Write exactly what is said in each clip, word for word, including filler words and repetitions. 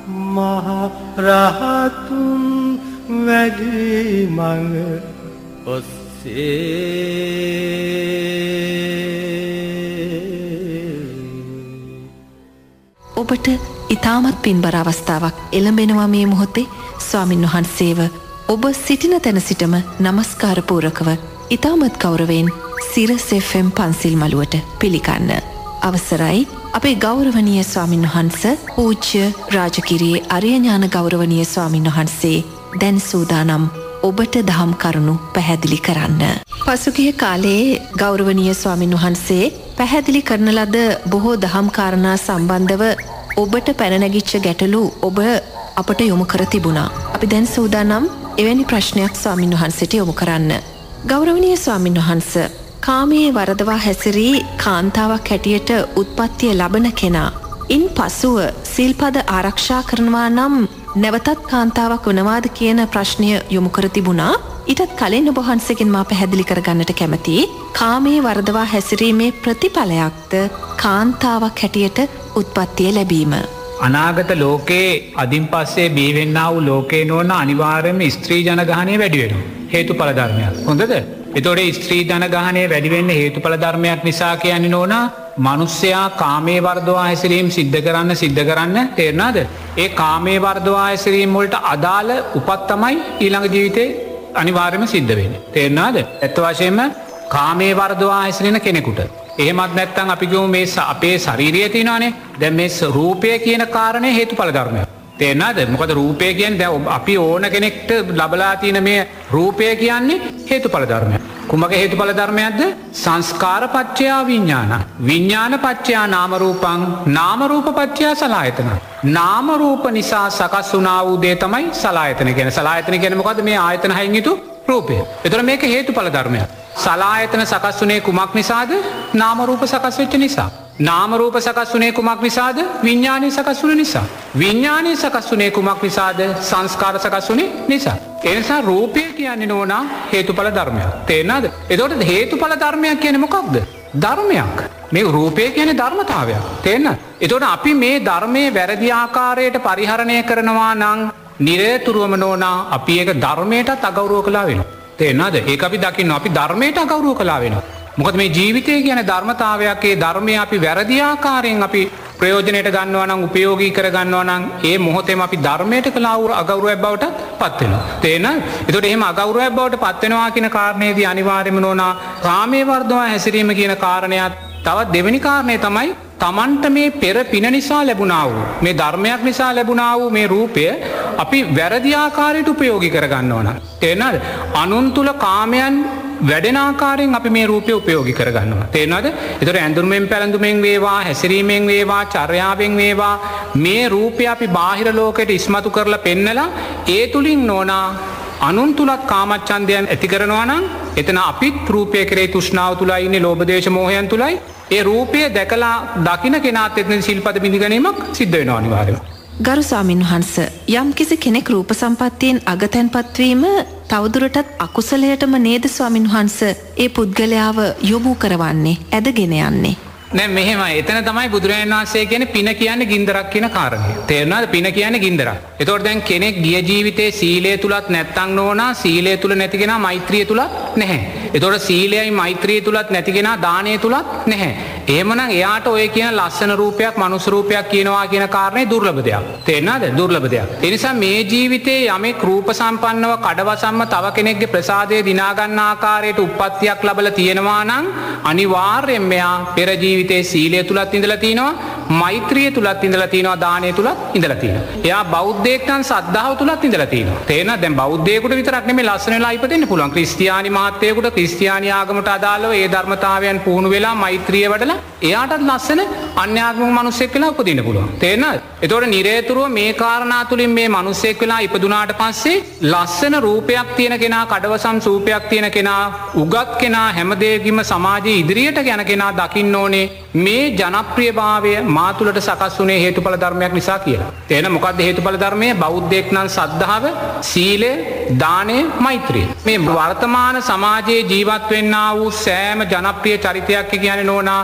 මහ රහතුන් වැඩි මඟ ඔබට ඉතාමත් පින්බර අවස්ථාවක් එළඹෙනවා මේ මොහොතේ ස්වාමින් වහන්සේව ඔබ සිටින තැන සිටම නමස්කාර පූරකව ඉතාමත් ගෞරවයෙන් සිරස් එෆ් එම් පන්සිල් මළුවට පිළිගන්න. අවසරයි අපේ ගෞරවනීය ස්වාමින් වහන්ස පූජ්‍ය රාජකිරියේ අරියඥාන ගෞරවනීය ස්වාමින් වහන්සේ දැන් සූදානම් ඔබට දහම් කරුණු පැහැදිලි කරන්න. පසුගිය කාලයේ ගෞරවනීය ස්වාමින් වහන්සේ පැහැදිලි කරන ලද බොහෝ දහම් කාරණා සම්බන්ධව ඔබට පැන නැගිච්ච ගැටලු ඔබ අපට යොමු කර තිබුණා. අපි දැන් සූදානම් එවැනි ප්‍රශ්නයක් ස්වාමින් වහන්සේට යොමු කරන්න. ගෞරවනීය ස්වාමින් වහන්සේ කාමයේ වරදවා හැසිරී කාන්තාවක් හැටියට උත්පත්තිය ලබන කෙනා ඉන් පසුව සිල්පද ආරක්ෂා කරනවා නම් නැවතත් කාන්තාවක් වනවාද කියන ප්‍රශ්නය යොමු කර තිබුණා. ඊටත් කලින් ඔබ වහන්සේගෙන් මා පැහැදිලි කරගන්නට කැමතියි. කාමයේ වරදවා හැසිරීමේ ප්‍රතිඵලයක්ද කාන්තාවක් හැටියට උත්පත්තිය ලැබීම. අනාගත ලෝකයේ අදින් පස්සේ බිහි වෙන්නා වූ ලෝකේ නෝන අනිවාර්යයෙන්ම ස්ත්‍රී ජනගහනය වැඩි වෙනවා. හේතුඵල ධර්මයක්. හොඳද? එතකොට ස්ත්‍රී ජනගහනය වැඩි වෙන්නේ හේතුඵල ධර්මයක් නිසා කියන්නේ නෝනා මිනිස්සයා කාමයේ වර්ධවා හැසිරීම සිද්ධ කරන්න සිද්ධ කරන්න තේරෙනවද? ඒ කාමයේ වර්ධවා හැසිරීම වලට අදාළ උපත් තමයි ඊළඟ ජීවිතේ අනිවාර්යයෙන්ම සිද්ධ වෙන්නේ. තේරෙනවද? ඇත්ත වශයෙන්ම කාමයේ වර්ධවා හැසිරෙන කෙනෙකුට එහෙමත් නැත්නම් අපි කියමු මේ අපේ ශරීරය තියෙනවානේ. දැන් මේ රූපය කියන කාරණේ හේතුඵල ධර්මයක්. තේරෙනවද? මොකද රූපය කියන්නේ දැන් අපි ඕන කෙනෙක්ට ලබලා තියෙන මේ රූපය කියන්නේ හේතුඵල ධර්මයක්. කුමක හේතුඵල ධර්මයක්ද? සංස්කාර පත්‍යා විඥාන. විඥාන පත්‍යා නාම රූපං. නාම රූප පත්‍යා සලආයතන. නාම රූප නිසා සකස් වුණා වූ දේ තමයි සලආයතන කියන්නේ. සලආයතන කියන්නේ මොකද්ද? මේ ආයතන හයින් යුතු රූපය. ඒතර මේක හේතුඵල ධර්මයක්. සලආයතන සකස් වුණේ කුමක් නිසාද? නාම රූප සකස් වෙච්ච නිසා. නාම රූප සකස් වුණේ කුමක් නිසාද? විඥානය සකස් වුණ නිසා. විඥානය සකස් වුණේ කුමක් නිසාද? සංස්කාර සකස් වුණේ නිසා. ඒ නිසා රූපය කියන්නේ නෝනා හේතුඵල ධර්මයක්. තේරෙනවද? එතකොට හේතුඵල ධර්මයක් කියන්නේ මොකක්ද? ධර්මයක්. මේ රූපය කියන්නේ ධර්මතාවයක්. තේරෙනවද? එතකොට අපි මේ ධර්මයේ වැරදි ආකාරයට පරිහරණය කරනවා නම් නිරේතුරුවම නෝනා අපි ඒක ධර්මයටත් අගෞරව කළා වෙනවා. තේරෙනවද? ඒක අපි දකින්න අපි ධර්මයට අගෞරව කළා වෙනවා. මොකද මේ ජීවිතය කියන ධර්මතාවයක්. ඒ ධර්මය අපි වැරදි ආකාරයෙන් අපි ප්‍රයෝජනයට ගන්නවා නම් උපයෝගී කර ගන්නවා නම් ඒ මොහොතේම අපි ධර්මයට කළා වූ අගෞරවයක් බවට පත් වෙනවා. තේරෙනවද? ඒතකොට එහෙම අගෞරවයක් බවට පත් වෙනවා කියන කාරණේදී අනිවාර්යයෙන්ම නෝනා කාමයේ වර්ධවා හැසිරීම කියන කාරණයක්. තවත් දෙවෙනි කාරණේ තමයි තමන්ට මේ පෙර පින නිසා ලැබුණා වූ මේ ධර්මයක් නිසා ලැබුණා වූ මේ රූපය අපි වැරදි ආකාරයට උපයෝගී කර ගන්නවා නම් තේරෙනවද? අනුන් තුල කාමයන් වැඩෙන ආකාරයෙන් අපි මේ රූපය උපයෝගී කර ගන්නවා. තේරෙනවද? ඒතර ඇඳුමෙන් පැළඳුමෙන් වේවා, හැසිරීමෙන් වේවා, චර්යාවෙන් වේවා මේ රූපය අපි බාහිර ලෝකයට ඉස්මතු කරලා පෙන්නලා ඒ තුලින් නෝනා අනුන් තුලත් කාමච්ඡන්දයන් ඇති කරනවා නම් එතන අපිත් රූපය කෙරේ තෘෂ්ණාව තුලයි ඉන්නේ, ලෝභ දේශ මොහයන් තුලයි. ඒ රූපය දැකලා දකින්න කෙනාත් එතන සිල්පද බිඳ ගැනීමක් සිද්ධ වෙනවා අනිවාර්යයෙන්. ගරු ස්වාමින් වහන්සේ යම් කිසි කෙනෙක් රූප සම්පත්තියෙන් අගතැන්පත් වීම තවදුරටත් අකුසලයටම නේද ස්වාමින් වහන්සේ ඒ පුද්ගලයාව යොමු කරවන්නේ, ඇදගෙන යන්නේ? දැන් මෙහෙමයි. එතන තමයි බුදුරජාණන් වහන්සේ කියන්නේ පින කියන්නේ ගින්දරක් කියන කාරණය. තේරෙනවද? පින කියන්නේ ගින්දරක්. ඒතකොට දැන් කෙනෙක් ගිය ජීවිතේ සීලය තුලත් නැත්තම් නෝනා, සීලය තුල නැති කෙනා මෛත්‍රිය තුලත් නැහැ. ඒතකොට සීලයයි මෛත්‍රිය තුලත් නැති කෙනා දානය තුලත් නැහැ. එහෙමනම් එයාට ඔය කියන ලස්සන රූපයක්, මනුස්ස රූපයක් කියනවා කියන කාරණේ දුර්ලභ දෙයක්. තේරෙනවද? දුර්ලභ දෙයක්. ඒ නිසා මේ ජීවිතේ යමෙක් රූප සම්පන්නව කඩවසම්ම තව කෙනෙක්ගේ ප්‍රසාදය දිනා ගන්න ආකාරයට උප්පත්තියක් ලැබලා තියෙනවා නම් අනිවාර්යයෙන් මෙයා පෙර ජීවිතේ සීලය තුලත් ඉඳලා තිනවා, මෛත්‍රිය තුලත් ඉඳලා තිනවා, දානය තුලත් ඉඳලා තිනවා. එයා බෞද්ධයෙක් නම් සද්ධාව තුලත් ඉඳලා තිනවා. තේරෙනවද? දැන් බෞද්ධයෙකුට විතරක් නෙමෙයි ලස්සන වෙලා ඉපදෙන්න පුළුවන්. ක්‍රිස්තියානි මහත්තයෙකුට ක්‍රිස්තියානි ආගමට අදාළව ඒ ධර්මතාවයන් පුහුණු වෙලා මෛත්‍රිය වඩලා එයාටත් ලස්සන අන්‍යාගමික මිනිසෙක් වෙලා උපදින්න පුළුවන්. තේරෙනවද? ඒතකොට නිරේතුරුව මේ කාරණා තුලින් මේ මිනිසෙක් වෙලා ඉපදුනාට පස්සේ ලස්සන රූපයක් තියෙන කෙනා, කඩවසම් සූපයක් තියෙන කෙනා, උගත් කෙනා, හැමදේකින්ම සමාජයේ ඉදිරියට යන කෙනා දකින්න ඕනේ මේ ජනප්‍රියභාවය මා තුළට සකස් වුණේ හේතුඵල ධර්මයක් නිසා කියලා. තේරෙන මොකක්ද හේතුඵල ධර්මය? බෞද්ධයෙක් නම් සද්ධාව, සීලය, දානය, මෛත්‍රිය. මේ වර්තමාන සමාජයේ ජීවත් වෙන්නා වූ සෑම ජනප්‍රිය චරිතයක් කියන්නේ නෝනා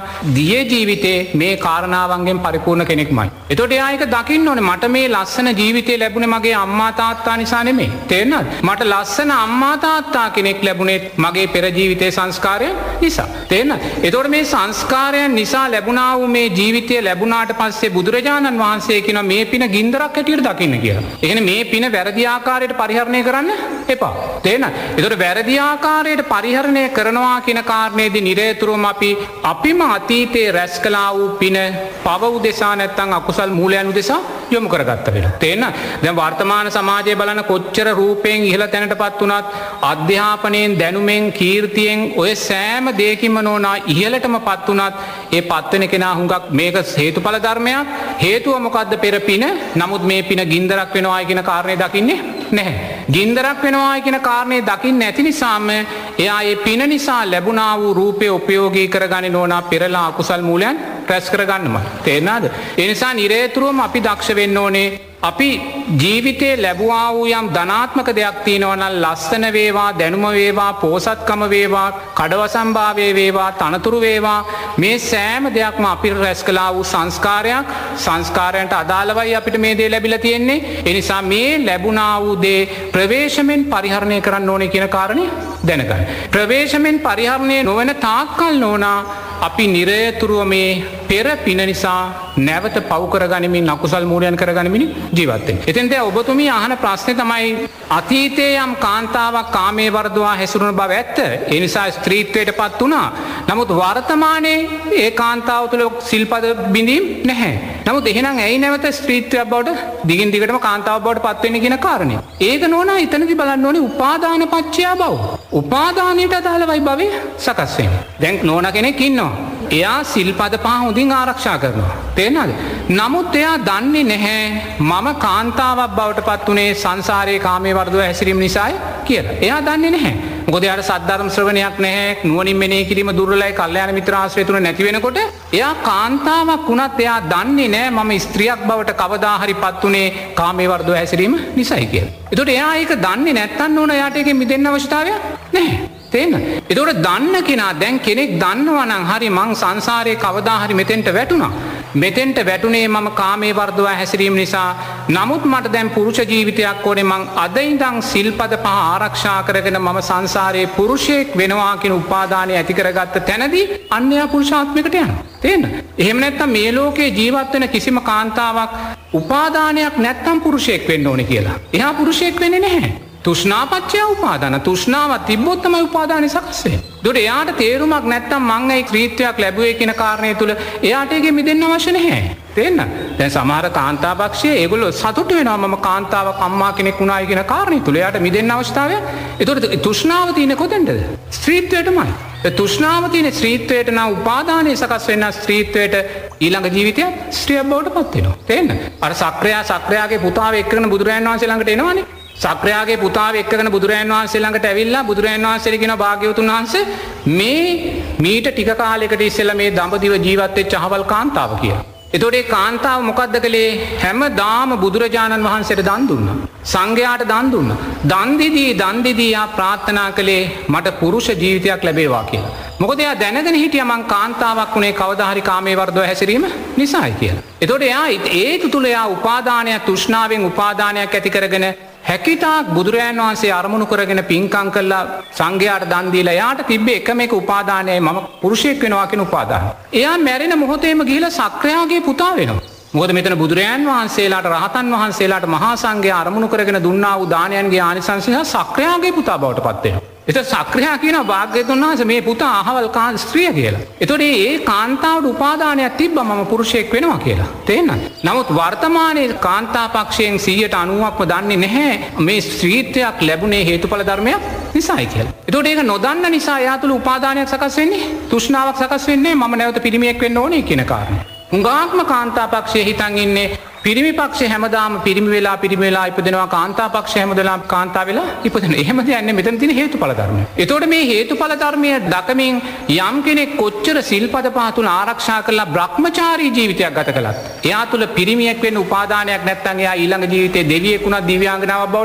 ඊයේ ජීවිතේ මේ කාරණාවන්ගෙන් පරිපූර්ණ කෙනෙක්මයි. එතකොට එයා ඒක දකින්න ඕනේ මට මේ ලස්සන ජීවිතේ ලැබුණේ මගේ අම්මා තාත්තා නිසා නෙමෙයි. තේරෙනවද? මට ලස්සන අම්මා තාත්තා කෙනෙක් ලැබුණේ මගේ පෙර ජීවිතේ සංස්කාරයන් නිසා. තේරෙනවද? එතකොට මේ සංස්කාරයන් නිසා ලැබුණා වූ මේ ජීවිතය ලැබුණාට පස්සේ බුදුරජාණන් වහන්සේ කියනවා මේ පින ගින්දරක් හැටියට දකින්න කියලා. ඒ කියන්නේ මේ පින වැරදි ආකාරයට පරිහරණය කරන්න එපා. තේරෙනවද? එතකොට වැරදි ආකාරයට පරිහරණය කරනවා කියන කාරණේදී නිරේතුරුවම අපි අපිම අතීතයේ රැස් කළා වූ පින පව උදෙසා නැත්නම් අකුසල් මූලයන් උදෙසා යොමු කරගත්ත වෙනවා. තේරෙනවද? දැන් වර්තමාන සමාජයේ බලන කොච්චර රූපයෙන් ඉහළ තැනටපත් වුණත් අධ්‍යාපනයෙන් දැනුමෙන් කීර්තියෙන් ඔය සෑම දෙයකින්ම නෝනා ඉහළටමපත් වුණත් ඒ පත් වෙන කෙනා හුඟක් මේක හේතුඵල ධර්මයක්. හේතුව මොකද්ද? පෙර පින. නමුත් මේ පින ගින්දරක් වෙනවායි කියන කාරණේ දකින්නේ නැහැ. ගින්දරක් වෙනවායි කියන කාරණේ දකින්නේ නැති නිසාම එයා ඒ පින නිසා ලැබුණා වූ රූපේ උපයෝගී කරගන්නේ නෝනා පෙරලා අකුසල් මූලයන් රැස් කරගන්නම. තේරෙනවද? ඒ නිසා නිරේතුරුවම අපි දක්ෂ වෙන්න ඕනේ අපි ජීවිතේ ලැබුවා වූ යම් ධනාත්මක දෙයක් තියෙනවා නම් ලස්සන වේවා, දැනුම වේවා, පෝසත්කම වේවා, කඩවසම්භාවය වේවා, තනතුරු වේවා, මේ සෑම දෙයක්ම අපි රැස් කළා වූ සංස්කාරයක්. සංස්කාරයන්ට අදාළවයි අපිට මේ දේ ලැබිලා තියෙන්නේ. ඒ නිසා මේ ලැබුණා වූ දේ ප්‍රවේශමෙන් පරිහරණය කරන්න ඕනේ කියන කාරණේ දැනගන්න. ප්‍රවේශමෙන් පරිහරණය නොවන තාක්කල් නෝනා අපි නිරේතුරුව මේ පෙර පින නිසා නැවත පව් කරගනිමින් අකුසල් මූලයන් කරගනිමින් ජීවත් වෙන්නේ. එතෙන්ද ඔබතුමිය අහන ප්‍රශ්නේ තමයි අතීතයේ යම් කාන්තාවක් කාමයේ වර්ධවා හැසිරුණු බව ඇත්ත. ඒ නිසා ස්ත්‍රීත්වයටපත් වුණා. නමුත් වර්තමානයේ ඒ කාන්තාව තුළ සිල්පද බිඳීම් නැහැ. නමුත් එහෙනම් ඇයි නැවත ස්ත්‍රීත්වයක් බවට දිගින් දිගටම කාන්තාවක් බවට පත් වෙන්නේ කියන කාරණේ. ඒක නෝනා එතනදී බලන්න ඕනේ උපාදාන පත්‍ය භව. උපාදානයට අදාළවයි භවය සකස් වෙන්නේ. දැන් නෝනා කෙනෙක් ඉන්නවා. එයා සිල්පද පහ හොඳින් ආරක්ෂා කරනවා. තේරෙනවද? නමුත් එයා දන්නේ නැහැ මම කාන්තාවක් බවට පත් උනේ සංසාරයේ කාමයේ වර්ධව හැසිරීම නිසායි කියලා. එයා දන්නේ නැහැ. මොකද එයාට සද්ධර්ම ශ්‍රවණයක් නැහැ, නුවණින් මෙනෙහි කිරීම දුර්වලයි, කල්යාණ මිත්‍ර ආශ්‍රය තුන නැති වෙනකොට එයා කාන්තාවක් වුණත් එයා දන්නේ නැහැ මම ස්ත්‍රියක් බවට කවදා හරි පත් උනේ කාමයේ වර්ධව හැසිරීම නිසායි කියලා. ඒකට එයා ඒක දන්නේ නැත්තන් ඕන එයාට ඒකෙන් මිදෙන්න අවශ්‍යතාවයක් නැහැ. තේන්න. ඒතකොට දන්න කෙනා දැන් කෙනෙක් දන්නවා නම් හරි මං සංසාරේ කවදා හරි මෙතෙන්ට වැටුණා. මෙතෙන්ට වැටුනේ මම කාමයේ වර්ධව හැසිරීම නිසා. නමුත් මට දැන් පුරුෂ ජීවිතයක් ඕනේ. මං අද ඉඳන් සිල්පද පහ ආරක්ෂා කරගෙන මම සංසාරේ පුරුෂයෙක් වෙනවා කියන උපාදානය ඇති කරගත්ත තැනදී අන්‍යයා පුරුෂාත්මයකට යනවා. තේන්න. එහෙම නැත්නම් මේ ලෝකේ ජීවත් වෙන කිසිම කාන්තාවක් උපාදානයක් නැත්නම් පුරුෂයෙක් වෙන්න ඕනේ කියලා. එයා පුරුෂයෙක් වෙන්නේ නැහැ. තුෂ්ණාපච්චය උපාදාන. තුෂ්ණාවක් තිබ්බොත් තමයි උපාදානෙ සකස් වෙන්නේ. ඒකට එයාට තේරුමක් නැත්තම් මං ඒ ක්‍රීත්වයක් ලැබුවේ කියන කාරණේ තුල එයාට ඒකෙ මිදෙන්න අවශ්‍ය නැහැ. තේරෙනවද? දැන් සමහර කාන්තා පක්ෂයේ ඒගොල්ලෝ සතුටු වෙනවා මම කාන්තාවක් අම්මා කෙනෙක් වුණායි කියන කාරණේ තුල. එයාට මිදෙන්න අවශ්‍යතාවය. ඒකට තුෂ්ණාව තියෙන්නේ කොතෙන්ද? ස්ත්‍රීත්වයටමයි. ඒ තුෂ්ණාව තියෙන ස්ත්‍රීත්වයට නම් උපාදානය සකස් වෙන ස්ත්‍රීත්වයට ඊළඟ ජීවිතය ස්ත්‍රියක් බවට පත් වෙනවා. තේරෙනවද? අර සක්‍රයා සක්‍රයාගේ පුතාව එක්කගෙන බුදුරජාණන් වහන්සේ ළඟට එනවනේ. සක්‍රයාගේ පුතාව එක්කගෙන බුදුරජාණන් වහන්සේ ළඟට ඇවිල්ලා බුදුරජාණන් වහන්සේට කියනවා භාග්‍යවතුන් වහන්සේ මේ මීට ටික කාලයකට ඉස්සෙල්ලා මේ දඹදිව ජීවත් වෙච්ච අහවල් කාන්තාව කියලා. එතකොට ඒ කාන්තාව මොකද්ද කළේ? හැමදාම බුදුරජාණන් වහන්සේට දන් දුන්නා. සංඝයාට දන් දුන්නා. දන් දීදී දන් දීදී යා ප්‍රාර්ථනා කළේ මට පුරුෂ ජීවිතයක් ලැබේවා කියලා. මොකද එයා දැනගෙන හිටියා මං කාන්තාවක් උනේ කවදා හරි කාමයේ වර්ධව හැසිරීම නිසායි කියලා. එතකොට එයා ඒක තුල එයා උපාදානයක් තෘෂ්ණාවෙන් උපාදානයක් ඇති කරගෙන හැකිතාක් බුදුරජාණන් වහන්සේ අරමුණු කරගෙන පින්කම් කළා සංඝයාට දන් දීලා එයාට තිබ්බේ එකම එක උපාදානයයි මම පුරුෂයෙක් වෙනවා කියන උපාදානය. එයා මැරෙන මොහොතේම ගිහිලා සක්‍රයාගේ පුතා වෙනවා. මොකද මෙතන බුදුරජාණන් වහන්සේලාට රහතන් වහන්සේලාට මහා සංඝයා අරමුණු කරගෙන දුන්නා වූ දානයන්ගේ ආනිසංසය සක්‍රයාගේ පුතා බවට පත් වෙනවා. එතකොට සක්‍රයා කියනවා භාග්‍යවතුන් වහන්සේ මේ පුතා අහවල් කාන්ත ස්ත්‍රිය කියලා. එතකොට ඒ කාන්තාවට උපාදානයක් තිබ්බා මම පුරුෂයෙක් වෙනවා කියලා. තේරෙනවද? නමුත් වර්තමානයේ කාන්තා පක්ෂයෙන් සීයට අනූවක්ම දන්නේ නැහැ මේ ස්ත්‍රීත්වයක් ලැබුණේ හේතුඵල ධර්මයක් නිසායි කියලා. එතකොට ඒක නොදන්න නිසා එයා තුළ උපාදානයක් සකස් වෙන්නේ, තෘෂ්ණාවක් සකස් වෙන්නේ මම නැවත පිරිමියෙක් වෙන්න ඕනේ කියන කාරණේ. හුඟාක්ම කාන්තා පක්ෂයේ හිතන් ඉන්නේ පිරිමි පක්ෂේ හැමදාම පිරිමි වෙලා පිරිමි වෙලා ඉපදෙනවා, කාන්තා පක්ෂේ හැමදාම කාන්තා වෙලා ඉපදෙනවා. එහෙම දෙයක් මෙතන තියෙන හේතුඵල ධර්මය. ඒතකොට මේ හේතුඵල ධර්මය දකමින් යම් කෙනෙක් කොච්චර සිල්පද පහ තුන ආරක්ෂා කරලා බ්‍රහ්මචාරී ජීවිතයක් ගත කළත් එයා තුල පිරිමියෙක් වෙන්න උපාදානයක් නැත්නම් එයා ඊළඟ ජීවිතේ දෙවියෙක් වුණා දිව්‍යාංගනාවක් බවට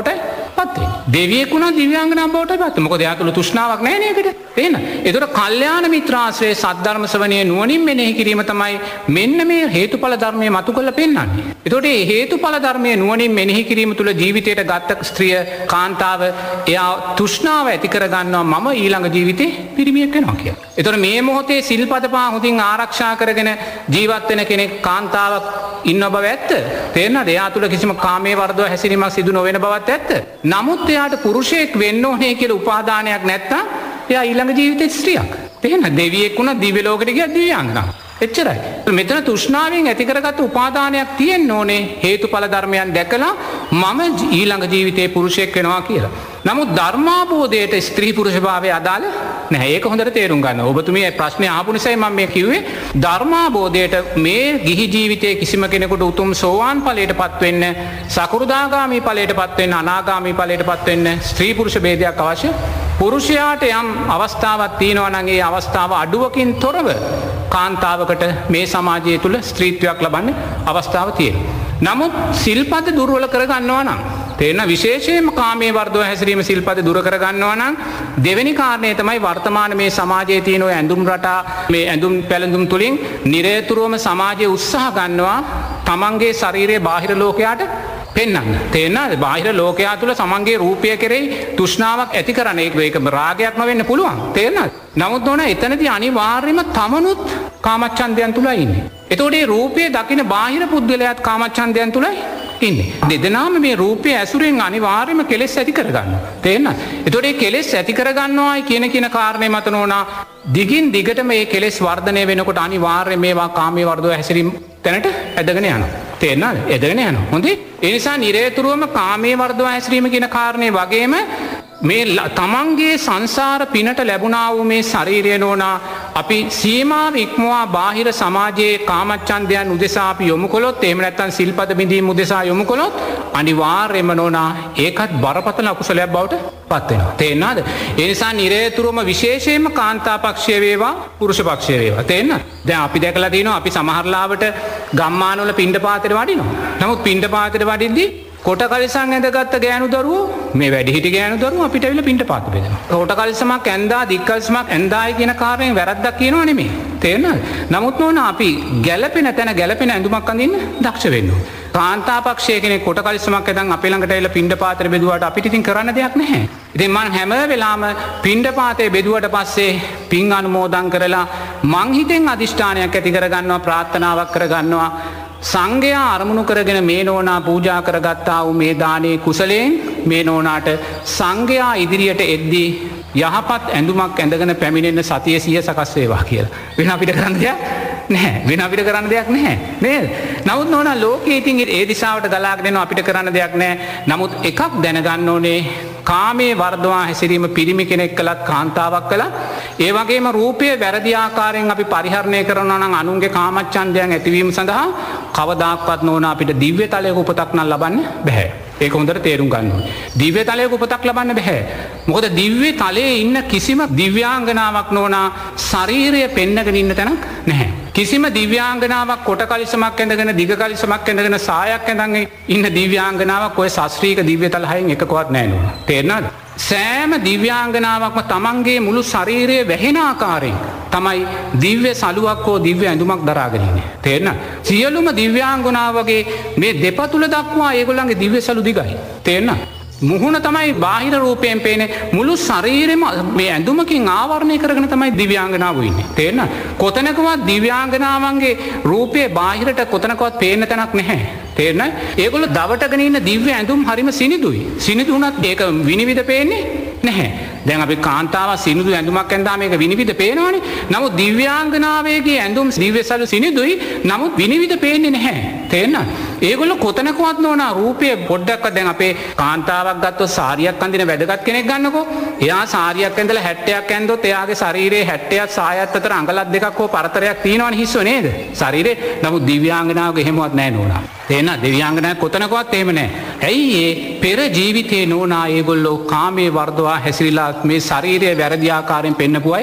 පත් වෙන්නේ. දෙවියෙක් වුණා දිව්‍යාංගනාවක් බවට පත් වෙනවා. මොකද එයා තුළ තෘෂ්ණාවක් නැහැ නේද? තේන්න. ඒතකොට කල්යාණ මිත්‍රාශ්‍රයේ සද්ධර්ම ශ්‍රවණයේ නුවණින් මෙනෙහි කිරීම තමයි මෙන්න මේ හේතුඵල ධර්මයේ මතු කරලා පෙන්වන්නේ. ඒතකොට මේ හේතුඵල ධර්මයේ නුවණින් මෙනෙහි කිරීම තුළ ජීවිතයට ගත්ත ස්ත්‍රිය කාන්තාව එයා තෘෂ්ණාව ඇති කර ගන්නවා මම ඊළඟ ජීවිතේ පිරිමියෙක් වෙනවා කියලා. ඒතකොට මේ මොහොතේ සිල්පද පහ හොඳින් ආරක්ෂා කරගෙන ජීවත් වෙන කෙනෙක් කාන්තාවක් ඉන්න බව ඇත්ත. තේරෙනවද? එයා තුළ කිසිම කාමයේ වර්ධව හැසිරීමක් සිදු නොවන බවත් ඇත්ත. නමුත් එයාට පුරුෂයෙක් වෙන්න ඕනේ කියලා උපාදානයක් නැත්තම් එයා ඊළඟ ජීවිතේ ස්ත්‍රියක්. තේරෙනවද? දෙවියෙක් වුණා දිව්‍ය ලෝකෙට ගියා දිව්‍යාංගනාවක්. එච්චරයි. මෙතන තෘෂ්ණාවෙන් ඇති කරගත්ත උපාදානයක් තියෙන්න ඕනේ හේතුඵල ධර්මයන් දැකලා මම ඊළඟ ජීවිතේ පුරුෂයෙක් වෙනවා කියලා. නමුත් ධර්මාබෝධයට ස්ත්‍රී පුරුෂ භාවය අදාළ නැහැ. ඒක හොඳට තේරුම් ගන්න. ඔබතුමිය ප්‍රශ්නේ අහපු නිසායි මම මේ කිව්වේ ධර්මාබෝධයට මේ ගිහි ජීවිතයේ කිසිම කෙනෙකුට උතුම් සෝවාන් ඵලයටපත් වෙන්න, සකෘදාගාමී ඵලයටපත් වෙන්න, අනාගාමී ඵලයටපත් වෙන්න ස්ත්‍රී පුරුෂ ભેදයක් අවශ්‍ය. පුරුෂයාට යම් අවස්ථාවක් තියෙනවා නම් ඒ අවස්ථාව අඩුවකින් තොරව කාන්තාවකට මේ සමාජය තුළ ස්ත්‍රීත්වයක් ලබන්න අවස්ථාව තියෙනවා. නමුත් සිල්පද දුර්වල කරගන්නවා නම් තේරෙන විශේෂයෙන්ම කාමයේ වර්ධව හැසිරීම සිල්පද දුර කරගන්නවා නම් දෙවෙනි කාරණේ තමයි වර්තමාන මේ සමාජයේ තියෙන ඔය ඇඳුම් රටා මේ ඇඳුම් පැළඳුම් තුලින් නිරේතුරුවම සමාජයේ උත්සාහ ගන්නවා තමන්ගේ ශරීරයේ බාහිර ලෝකයට පෙන්වන්න. තේරෙනවද? බාහිර ලෝකයා තුළ තමන්ගේ රූපය කෙරෙහි තෘෂ්ණාවක් ඇති කරන ඒක ඒක රාගයක් නොවෙන්න පුළුවන්. තේරෙනවද? නමුත් ඕන එතනදී අනිවාර්යයෙන්ම තමනුත් කාමච්ඡන්දයන් තුලයි ඉන්නේ. එතකොට මේ රූපය දකින බාහිර පුද්ගලයාත් කාමච්ඡන්දයන් තුලයි ඉන්නේ. දෙදෙනාම මේ රූපය ඇසුරෙන් අනිවාර්යයෙන්ම කෙලෙස් ඇති කරගන්නවා. තේරෙනවද? එතකොට මේ කෙලෙස් ඇති කරගන්නවායි කියන කියන කාරණේ මත නෝනා දිගින් දිගටම මේ කෙලෙස් වර්ධනය වෙනකොට අනිවාර්යයෙන් මේවා කාමයේ වර්ධව හැසිරීම තැනට ඇදගෙන යනවා. තේරෙනවද? ඇදගෙන යනවා. හොඳේ. ඒ නිසා නිරේතුරුවම කාමයේ වර්ධව හැසිරීම කියන කාරණේ වගේම මේ තමන්ගේ සංසාර පිනට ලැබුණා වූ මේ ශරීරය නෝනා අපි සීමාව ඉක්මවා බාහිර සමාජයේ කාමච්ඡන්දයන් උදෙසා අපි යොමු කළොත් එහෙම නැත්නම් සිල්පද බිඳීම උදෙසා යොමු කළොත් අනිවාර්යයෙන්ම නෝනා ඒකත් බරපතල අකුසලයක් බවට පත් වෙනවා. තේරෙනවද? ඒ නිසා නිරේතුරුවම විශේෂයෙන්ම කාන්තා පක්ෂය වේවා පුරුෂ පක්ෂය වේවා. තේරෙනවද? දැන් අපි දැකලා තියෙනවා අපි සමහරලාවට ගම්මානවල පිණ්ඩපාතේට වඩිනවා. නමුත් පිණ්ඩපාතේට වඩිද්දී කොට කලිසම් ඇඳගත්ත ගෑනු දරුවෝ මේ වැඩිහිටි ගෑනු දරුවෝ අපිට ඇවිල්ලා පිණ්ඩපාත බෙදනවා. කොට කලිසමක් ඇඳා දික් කලිසමක් ඇඳායි කියන කාරණේ වැරද්දක් කියනවා නෙමෙයි. තේරෙනවද? නමුත් නෝන අපි ගැළපෙන තැන ගැළපෙන ඇඳුමක් අඳින්න දක්ෂ වෙන්න ඕනේ. කාන්තා පක්ෂයේ කෙනෙක් කොට කලිසමක් ඇඳන් අපේ ළඟට ඇවිල්ලා පිණ්ඩපාතේ බෙදුවාට අපිට ඉතින් කරන්න දෙයක් නැහැ. ඉතින් මම හැම වෙලාවෙම පිණ්ඩපාතේ බෙදුවට පස්සේ පින් අනුමෝදන් කරලා මං හිතෙන් අදිෂ්ඨානයක් ඇති කරගන්නවා ප්‍රාර්ථනාවක් කරගන්නවා සංඝයා අරමුණු කරගෙන මේ නෝනා පූජා කරගත්තා වූ මේ දානේ කුසලයෙන් මේ නෝනාට සංඝයා ඉදිරියට එද්දී යහපත් ඇඳුමක් ඇඳගෙන පැමිණෙන්න සතිය සිය සකස් වේවා කියලා. වෙන අපිට කරන්න දෙයක් නැහැ. වෙන අපිට කරන්න දෙයක් නැහැ. නේද? නමුත් නෝනා ලෝකයේ ඉතින් ඒ දිශාවට ගලාගෙන යනවා අපිට කරන්න දෙයක් නැහැ. නමුත් එකක් දැනගන්න ඕනේ කාමයේ වර්ධවා හැසිරීම පිරිමි කෙනෙක් කළත් කාන්තාවක් කළත් ඒ වගේම රූපය වැරදි ආකාරයෙන් අපි පරිහරණය කරනවා නම් අනුන්ගේ කාමච්ඡන්දයන් ඇතිවීම සඳහා කවදාක්වත් නෝන අපිට දිව්‍ය තලයක උපතක් නම් ලබන්න බෑ. ඒක හොඳට තේරුම් ගන්න ඕනේ. දිව්‍ය තලයක උපතක් ලබන්න බෑ. මොකද දිව්‍ය තලයේ ඉන්න කිසිම දිව්‍යාංගනාවක් නෝනා ශරීරය පෙන්නගෙන ඉන්න තැනක් නැහැ. කිසිම දිව්‍යාංගනාවක් කොට කලිසමක් ඇඳගෙන දිග කලිසමක් ඇඳගෙන සායක් ඇඳන් ඉන්න දිව්‍යාංගනාවක් ඔය ශාස්ත්‍රීය දිව්‍ය තල හයෙන් එකකවත් නැහැ නෝනා. තේරෙනවද? සෑම දිව්‍යාංගනාවක්ම තමන්ගේ මුළු ශරීරයේ වැහෙන ආකාරයෙන් තමයි දිව්‍ය සලුවක් හෝ දිව්‍ය ඇඳුමක් දරාගෙන ඉන්නේ. තේරෙනවද? සියලුම දිව්‍යාංගනාවගේ මේ දෙපතුල දක්වා ඒගොල්ලන්ගේ දිව්‍ය සලු දිගයි. තේරෙනවද? මුහුණ තමයි බාහිර රූපයෙන් පේන්නේ මුළු ශරීරෙම මේ ඇඳුමකින් ආවරණය කරගෙන තමයි දිව්‍යාංගනාවෝ ඉන්නේ. තේරෙනවද? කොතනකවත් දිව්‍යාංගනාවන්ගේ රූපේ බාහිරට කොතනකවත් පේන්න තැනක් නැහැ. තේරෙනවද? ඒගොල්ලෝ දවටගෙන ඉන්න දිව්‍ය ඇඳුම් හරිම සිනිදුයි. සිනිදු වුණත් ඒක විනිවිද පේන්නේ නැහැ. දැන් අපි කාන්තාව සිනිදු ඇඳුමක් ඇඳා මේක විනිවිද පේනවනේ. නමුත් දිව්‍යාංගනාවේගේ ඇඳුම් දිව්‍යසලු සිනිදුයි. නමුත් විනිවිද පේන්නේ නැහැ. තේරෙනවද? ඒගොල්ලෝ කොතනකවත් නෝනා රූපය පොඩ්ඩක්වත් දැන් අපේ කාන්තාවක් ගත්තොත් සාරියක් අඳින වැදගත් කෙනෙක් ගන්නකෝ. එයා සාරියක් ඇඳලා හැට්ටයක් ඇඳොත් එයාගේ ශරීරයේ හැට්ටයක් සායත් අතර අඟලක් දෙකක් හෝ පරතරයක් තියෙනවනේ හිස්සෝ නේද? ශරීරේ. නමුත් දිව්‍යාංගනාවක එහෙමවත් නැහැ නෝනා. තේරෙනවද? දිව්‍යාංගනාවක් කොතනකවත් එහෙම නැහැ. ඇයි ඒ පෙර ජීවිතේ නෝනා ඒගොල්ලෝ කාමයේ වර්ධවා හැසිරීලා මේ ශරීරය වැරදි ආකාරයෙන් පෙන්නපු අය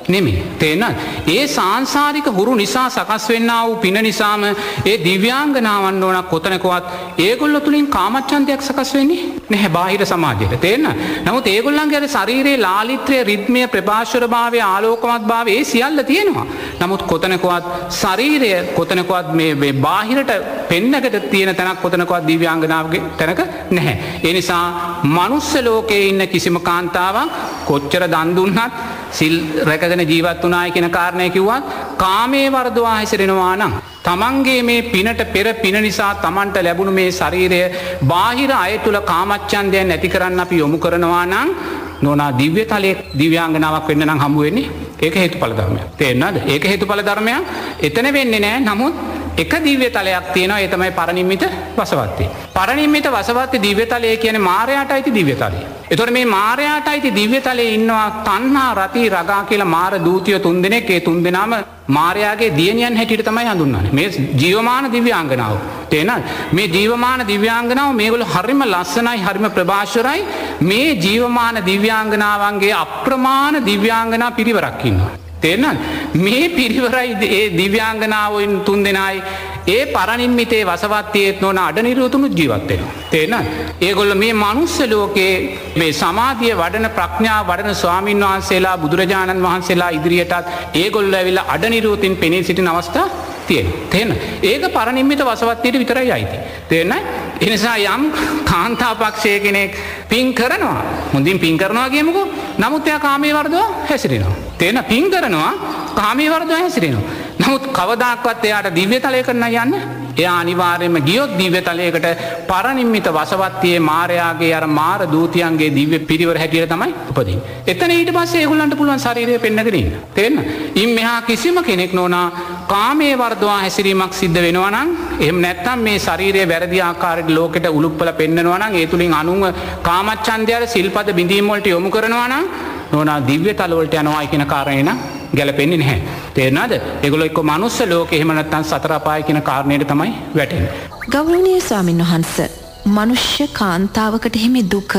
නෙමෙයි. තේරෙනවද? ඒ සාංශාරික හුරු නිසා සකස් වෙන්නා වූ පින නිසාම ඒ දිව්‍යාංගනාවන් ඕන කොතනකවත් ඒගොල්ලෝ තුලින් කාමච්ඡන්දයක් සකස් වෙන්නේ නැහැ බාහිර සමාජයට. තේරෙනවද? නමුත් ඒගොල්ලන්ගේ අර ශරීරයේ ලාලිත්‍ය, රිද්මය, ප්‍රභාෂරභාවය, ආලෝකමත්භාවය ඒ සියල්ල තියෙනවා. නමුත් කොතනකවත් ශරීරය කොතනකවත් මේ මේ බාහිරට පෙන්නකට තියෙන තැනක් කොතනකවත් දිව්‍යාංගනාවගේ තැනක නැහැ. ඒ නිසා මනුස්ස ලෝකයේ ඉන්න කිසිම කාන්තාවක් කොච්චර දන් දුන්නත් සිල් රැකගෙන ජීවත් වුණායි කියන කාරණය කිව්වත් කාමයේ වර්ධවා හැසිරෙනවා නම් තමන්ගේ මේ පිනට පෙර පින නිසා තමන්ට ලැබුණු මේ ශරීරය බාහිර අය තුල කාමච්ඡන්දයන් නැති කරන්න අපි යොමු කරනවා නම් නෝනා දිව්‍ය තලයේ දිව්‍යාංගනාවක් වෙන්න නම් හම්බ වෙන්නේ ඒක හේතුඵල ධර්මයක්. තේරෙනවද? ඒක හේතුඵල ධර්මයක්. එතන වෙන්නේ නැහැ. නමුත් එක දිව්‍ය තලයක් තියෙනවා. ඒ තමයි පරිනිම්මිත වසවත්තේ. පරිනිම්මිත වසවත්තේ දිව්‍ය තලය කියන්නේ මාරයාට අයිති දිව්‍ය තලය. එතකොට මේ මාරයාට අයිති දිව්‍ය තලයේ ඉන්නවා තණ්හා, රති, රගා කියලා මාර දූතිය තුන් දෙනෙක්. ඒ තුන් දෙනාම මාරයාගේ දියණියන් හැටියට තමයි හඳුන්වන්නේ. මේ ජීවමාන දිව්‍යාංගනාව. තේනද? මේ ජීවමාන දිව්‍යාංගනාව මේගොල්ලෝ හරිම ලස්සනයි, හරිම ප්‍රභාෂරයි. මේ ජීවමාන දිව්‍යාංගනාවන්ගේ අප්‍රමාණ දිව්‍යාංගනා පිරිවරක් ඉන්නවා. තේරෙනවද? මේ පිරිවරයි ඒ දිව්‍යාංගනාවෝන් තුන් දෙනායි ඒ පරිනිම්මිතේ වසවත්තියෙත් නොන අඩනිරුතුණු ජීවත් වෙනවා. තේරෙනවද? ඒගොල්ලෝ මේ මනුස්ස ලෝකේ මේ සමාධිය වඩන, ප්‍රඥාව වඩන ස්වාමින් වහන්සේලා, බුදුරජාණන් වහන්සේලා ඉදිරියටත් ඒගොල්ලෝ ඇවිල්ලා අඩනිරුතින් පෙනී සිටින අවස්ථා තියෙනවා. තේරෙනවද? ඒක පරිනිම්මිත වසවත්තියට විතරයි අයිති. තේරෙනවද? ඒ නිසා යම් කාන්තා පක්ෂයේ කෙනෙක් පින් කරනවා, හොඳින් පින් කරනවා කියමුකෝ. නමුත් එයා කාමයේ වර්ධව හැසිරෙනවා. තේන පින් කරනවා කාමයේ වර්ධව හැසිරෙනවා. නමුත් කවදාක්වත් එයාට දිව්‍ය තලයකට නෑ යන්න. එයා අනිවාර්යයෙන්ම ගියොත් දිව්‍ය තලයකට පරිනිම්මිත වසවත්තියේ මාරයාගේ අර මාර දූතියන්ගේ දිව්‍ය පිරිවර හැටියට තමයි උපදින්නේ. එතන ඊට පස්සේ ඒගොල්ලන්ට පුළුවන් ශරීරය පෙන්නගෙන ඉන්න. තේරෙනවද? ඉන් මෙහා කිසිම කෙනෙක් නෝනා කාමයේ වර්ධව හැසිරීමක් සිද්ධ වෙනවා නම්, එහෙම නැත්නම් මේ ශරීරය වැරදි ආකාරයට ලෝකෙට උලුප්පල පෙන්නනවා නම්, ඒ තුලින් අනුන්ව කාමච්ඡන්දයට සිල්පද බිඳීම් වලට යොමු කරනවා නම් නෝනා දිව්‍ය තල වලට යනවා කියන කාරණේ නම් ගැලපෙන්නේ නැහැ. තේරෙනවද? ඒගොල්ලෝ එක්ක මනුස්ස ලෝකේ එහෙම නැත්නම් සතර අපාය කියන කාරණේට තමයි වැටෙන්නේ. ගෞරවනීය ස්වාමින් වහන්සේ, මනුෂ්‍ය කාන්තාවකට හිමි දුක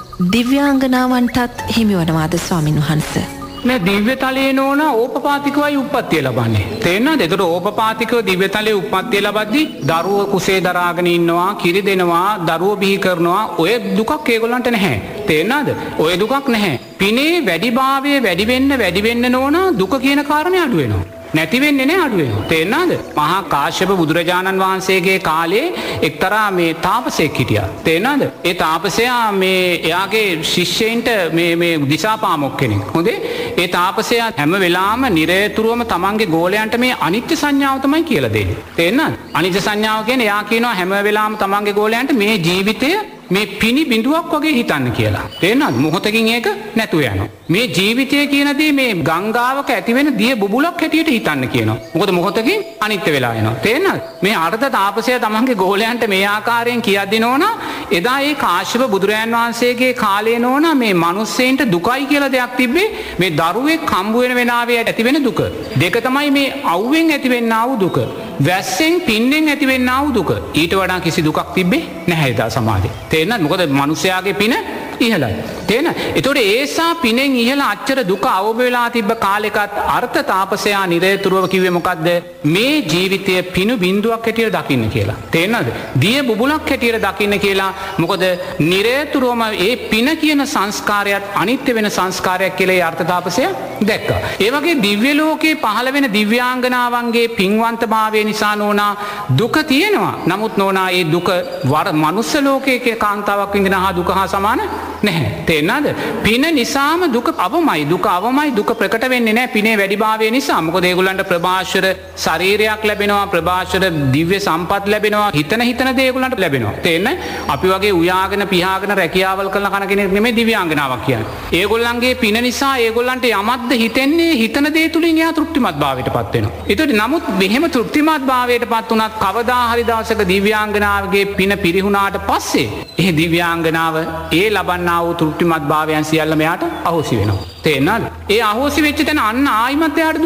දිව්‍යාංගනාවන්ටත් හිමි වනවාද ස්වාමින් වහන්සේ? මේ දිව්‍ය තලයේ නෝන ඕපපාතිකවයි උප්පත්තිය ලබන්නේ. තේරෙනවද? ඒතර ඕපපාතිකව දිව්‍ය තලයේ උප්පත්තිය ලබද්දී දරුවෝ කුසේ දරාගෙන ඉන්නවා, කිරි දෙනවා, දරුවෝ බිහි කරනවා. ඔය දුකක් ඒගොල්ලන්ට නැහැ. තේරෙනවද? ඔය දුකක් නැහැ. පිනේ වැඩිභාවය වැඩි වෙන්න වැඩි වෙන්න නෝන දුක කියන කාරණේ අඩු වෙනවා. නැති වෙන්නේ නැහැ, අඩු වෙනවා. තේරෙනවද? මහා කාශ්‍යප බුදුරජාණන් වහන්සේගේ කාලේ එක්තරා මේ තාපසයෙක් හිටියා. තේරෙනවද? ඒ තාපසයා මේ එයාගේ ශිෂ්‍යයින්ට මේ මේ දිසාපාමොක් කෙනෙක්. හොඳේ? ඒ තාපසයා හැම වෙලාවම නිරේතුරුවම තමන්ගේ ගෝලයන්ට මේ අනිත්‍ය සංඥාව තමයි කියලා දෙන්නේ. තේරෙනවද? අනිත්‍ය සංඥාව කියන්නේ එයා කියනවා හැම වෙලාවම තමන්ගේ ගෝලයන්ට මේ ජීවිතය මේ පිණි බිඳුවක් වගේ හිතන්න කියලා. තේරෙනවද? මොහොතකින් ඒක නැතුව යනවා. මේ ජීවිතය කියන දේ මේ ගංගාවක ඇති වෙන දිය බුබුලක් හැටියට හිතන්න කියනවා. මොකද මොහොතකින් අනිත්‍ය වෙලා යනවා. තේරෙනවද? මේ අර්ථ තාපසයා තමන්ගේ ගෝලයන්ට මේ ආකාරයෙන් කියද්දී නෝනා එදා ඒ කාශ්‍යප බුදුරයන් වහන්සේගේ කාලේ නෝනා මේ මිනිස්සෙන්ට දුකයි කියලා දෙයක් තිබ්බේ. මේ දරුවෙක් හම්බ වෙන වෙනාවේ ඇති වෙන දුක. දෙක තමයි මේ අවුවෙන් ඇති වෙන්නා වූ දුක. වැස්සෙන් පින්නෙන් ඇති වෙන්නා වූ දුක. ඊට වඩා කිසි දුකක් තිබ්බේ නැහැ එදා සමාජයේ. තේරෙනවද? මොකද මිනිස්යාගේ පින ඉහළයි. තේරෙනවද? ඒතකොට ඒසා පිනෙන් ඉහළ අච්චර දුක අවබෝධ වෙලා තිබ්බ කාලෙකත් අර්ථ තාපසයා නිරේතුරුව කිව්වේ මොකද්ද? මේ ජීවිතය පිනු බිඳුවක් හැටියට දකින්න කියලා. තේරෙනවද? දිය බුබුලක් හැටියට දකින්න කියලා. මොකද නිරේතුරුවම ඒ පින කියන සංස්කාරයත් අනිත්‍ය වෙන සංස්කාරයක් කියලා ඒ අර්ථ තාපසයා දැක්කා. ඒ වගේ දිව්‍ය ලෝකේ පහළ වෙන දිව්‍යාංගනාවන්ගේ පින්වන්තභාවය නිසා නෝනා දුක තියෙනවා. නමුත් නෝනා ඒ දුක මනුස්ස ලෝකයේ කාන්තාවක් විඳින හා දුක හා සමාන නැහැ. තේරෙනවද? පින නිසාම දුක අවමයි. දුක අවමයි. දුක ප්‍රකට වෙන්නේ නැහැ පිනේ වැඩිභාවය නිසා. මොකද ඒගොල්ලන්ට ප්‍රභාෂර ශරීරයක් ලැබෙනවා, ප්‍රභාෂර දිව්‍ය සම්පත් ලැබෙනවා, හිතන හිතන දේ ඒගොල්ලන්ට ලැබෙනවා. තේරෙන්නේ? අපි වගේ උයාගෙන පියාගෙන රැකියාවල් කරන කන කෙනෙක් නෙමෙයි දිව්‍යාංගනාවක් කියන්නේ. ඒගොල්ලන්ගේ පින නිසා ඒගොල්ලන්ට යමක්ද හිතෙන්නේ හිතන දේ තුලින් එයා තෘප්තිමත් භාවයටපත් වෙනවා. ඒතකොට නමුත් මෙහෙම තෘප්තිමත් භාවයටපත් උනත් කවදා හරි දවසක දිව්‍යාංගනාවගේ පින පිරිහුණාට පස්සේ ඒ දිව්‍යාංගනාව ඒ ලබන්නා වූ තෘප්තිමත් භාවයන් සියල්ල මෙයාට අහෝසි වෙනවා. තේරෙනවද? ඒ අහෝසි වෙච්ච තැන අන්න ආයිමත් එයාට දුක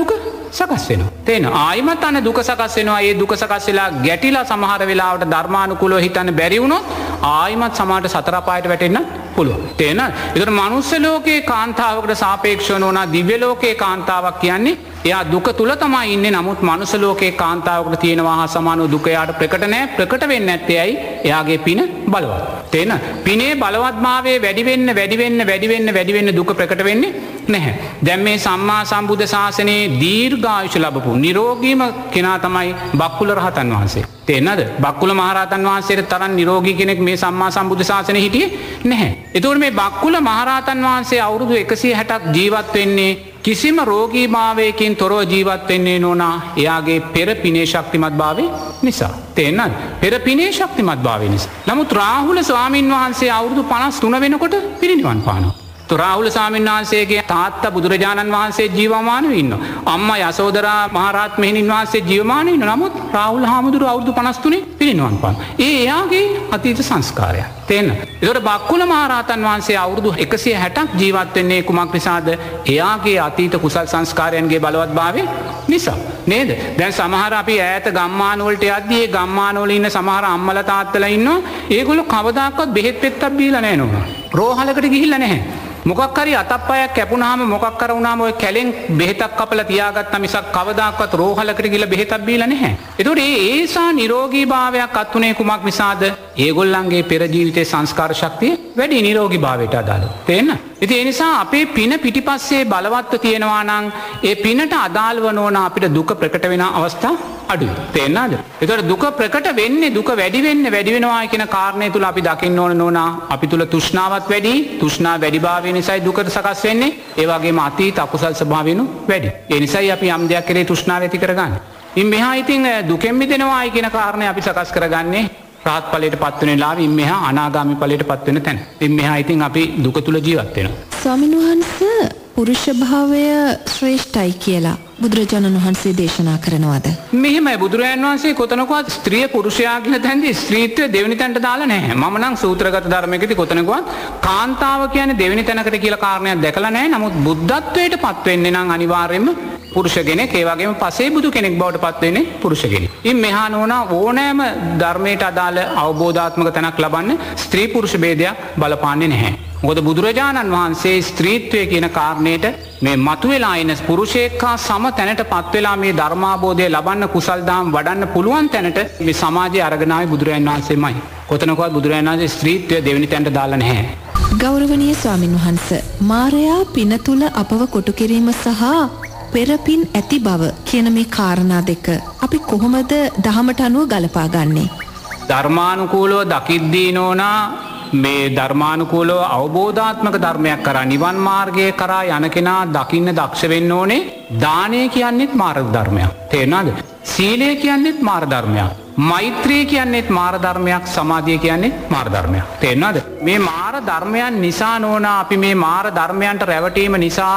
සකස් වෙනවා. තේන ආයිමත් අන්න දුක සකස් වෙනවා. ඒ දුක සකස් වෙලා ගැටිලා සමහර වෙලාවට ධර්මානුකූලව හිතන්න බැරි වුණොත් ආයිමත් සමාජයට සතර පායට වැටෙන්න පුළුවන්. තේන ඒතර මනුස්ස ලෝකේ කාන්තාවකට සාපේක්ෂව නොනා දිව්‍ය ලෝකේ කාන්තාවක් කියන්නේ එයා දුක තුල තමයි ඉන්නේ. නමුත් මනුස්ස ලෝකේ කාන්තාවකට තියෙනවා හා සමානව දුක යාට ප්‍රකට නැහැ. ප්‍රකට වෙන්නේ නැත්තේ ඇයි? එයාගේ පින බලවත්. තේන පිනේ බලවත්භාවයේ වැඩි වෙන්න වැඩි වෙන්න වැඩි වෙන්න වැඩි වෙන්න දුක ප්‍රකට වෙන්නේ නැහැ. දැන් මේ සම්මා සම්බුද්ධ ශාසනයේ දීර්ඝායුෂ ලැබපු නිරෝගීම කෙනා තමයි බක්කුල රහතන් වහන්සේ. තේනද? බක්කුල මහරහතන් වහන්සේට තරම් නිරෝගී කෙනෙක් මේ සම්මා සම්බුද්ධ ශාසනයේ හිටියේ නැහැ. ඒතකොට මේ බක්කුල මහරහතන් වහන්සේ අවුරුදු එකසිය හැටක් ජීවත් වෙන්නේ කිසිම රෝගීභාවයකින් තොරව ජීවත් වෙන්නේ නෝනා එයාගේ පෙර පිනේ ශක්තිමත් භාවය නිසා. තේන්නද? පෙර පිනේ ශක්තිමත් භාවය නිසා. නමුත් රාහුල ස්වාමින් වහන්සේ අවුරුදු පනස් තුන වෙනකොට පිරිනිවන් පානවා. તો රාහුල ස්වාමීන් වහන්සේගේ තාත්තා බුදුරජාණන් වහන්සේ ජීවමානව ඉන්නවා. අම්මා යසෝදරා මහරහත් මෙහෙණින් වහන්සේ ජීවමානව ඉන්නවා. නමුත් රාහුල හාමුදුරුවෝ අවුරුදු පනස් තුනේ පිරිනිවන් පානවා. ඒ එයාගේ අතීත සංස්කාරයක්. තේන්න. ඒකට බක්කුල මහරහතන් වහන්සේ අවුරුදු එකසිය හැටක් ජීවත් වෙන්නේ කුමක් නිසාද? එයාගේ අතීත කුසල් සංස්කාරයන්ගේ බලවත්භාවය නිසා. නේද? දැන් සමහර අපි ඈත ගම්මාන වලට යද්දී ඒ ගම්මාන වල ඉන්න සමහර අම්මලා තාත්තලා ඉන්නවා. ඒගොල්ලෝ කවදාකවත් බෙහෙත් පෙත්තක් බීලා නැහැ නෝනා. රෝහලකට ගිහිල්ලා නැහැ. මොකක් හරි අතප්පයක් කැපුණාම මොකක් කර වුණාම ඔය කැලෙන් බෙහෙතක් කපලා තියාගත්තා මිසක් කවදාකවත් රෝහලකට ගිහලා බෙහෙතක් බීලා නැහැ. ඒතකොට මේ ඒසා නිරෝගී භාවයක් අත්ුනේ කුමක් නිසාද? ඒගොල්ලන්ගේ පෙර ජීවිතේ සංස්කාර ශක්තිය වැඩි නිරෝගී භාවයට අදාළව. තේන්න? ඉතින් ඒ නිසා අපේ පින පිටිපස්සේ බලවත්ව තියෙනවා නම් ඒ පිනට අදාළව නොවන අපිට දුක ප්‍රකට වෙන අවස්ථා අඩුයි. තේරෙනවද? ඒතකොට දුක ප්‍රකට වෙන්නේ දුක වැඩි වෙන්න වැඩි වෙනවා කියන කාරණේ තුල අපි දකින්න ඕන නෝනා අපි තුල තෘෂ්ණාවත් වැඩි. තෘෂ්ණා වැඩිභාවය නිසායි දුකට සකස් වෙන්නේ. ඒ වගේම අතීත අකුසල් ස්වභාවයනු වැඩි. ඒ නිසායි අපි යම් දෙයක් කෙරේ තෘෂ්ණාව ඇති කරගන්නේ. ඉන් මෙහා ඉතින් දුකෙන් මිදෙනවායි කියන කාරණේ අපි සකස් කරගන්නේ රහත් ඵලයට පත් වෙන වෙලාවෙ ඉන් මෙහා අනාගාමී ඵලයට පත් වෙන තැන. ඉන් මෙහා ඉතින් අපි දුක තුල ජීවත් වෙනවා. ස්වාමීන් වහන්සේ පුරුෂ භාවය ශ්‍රේෂ්ඨයි කියලා බුදුරජාණන් වහන්සේ දේශනා කරනවාද? මෙහෙමයි බුදුරජාණන් වහන්සේ කොතනකවත් ස්ත්‍රිය පුරුෂයා කියන තැනදී ස්ත්‍රීත්වය දෙවෙනි තැනට දාලා නැහැ. මම නම් සූත්‍රගත ධර්මයකදී කොතනකවත් කාන්තාව කියන්නේ දෙවෙනි තැනකට කියලා කාරණයක් දැකලා නැහැ. නමුත් බුද්ධත්වයට පත් වෙන්නේ නම් අනිවාර්යයෙන්ම පුරුෂ කෙනෙක්. ඒ වගේම පසේ බුදු කෙනෙක් බවට පත් වෙන්නේ පුරුෂ කෙනෙක්. ඉන් මෙහා නෝනා ඕනෑම ධර්මයට අදාළ අවබෝධාත්මක තැනක් ලබන්න ස්ත්‍රී පුරුෂ ભેදයක් බලපාන්නේ නැහැ. මොකද බුදුරජාණන් වහන්සේ ස්ත්‍රීත්වය කියන කාරණයට මේ මතුවලා ඉන පුරුෂයෙක් හා සම තැනට පත් වෙලා මේ ධර්මාබෝධය ලබන්න කුසල් දහම් වඩන්න පුළුවන් තැනට මේ සමාජයේ අරගෙන ආවේ බුදුරජාණන් වහන්සේමයි. කොතනකවත් බුදුරජාණන් වහන්සේ ස්ත්‍රීත්වය දෙවෙනි තැනට දාලා නැහැ. ගෞරවනීය ස්වාමින් වහන්සේ මාරයා පින තුල අපව කොටු කිරීම සහ පෙරපින් ඇති බව කියන මේ කාරණා දෙක අපි කොහොමද දහමට අනුව ගලපා ගන්නේ? ධර්මානුකූලව දකිද්දී නෝනා මේ ධර්මානුකූලව අවබෝධාත්මක ධර්මයක් කරා නිවන් මාර්ගය කරා යන කෙනා දකින්න දක්ෂ වෙන්න ඕනේ. දානය කියන්නේත් මාර්ග ධර්මයක්. තේරෙනවද? සීලය කියන්නේත් මාර්ග ධර්මයක්. මෛත්‍රිය කියන්නේත් මාර්ග ධර්මයක්. සමාධිය කියන්නේත් මාර්ග ධර්මයක්. තේරෙනවද? මේ මාර්ග ධර්මයන් නිසා නෝනා අපි මේ මාර්ග ධර්මයන්ට රැවටීම නිසා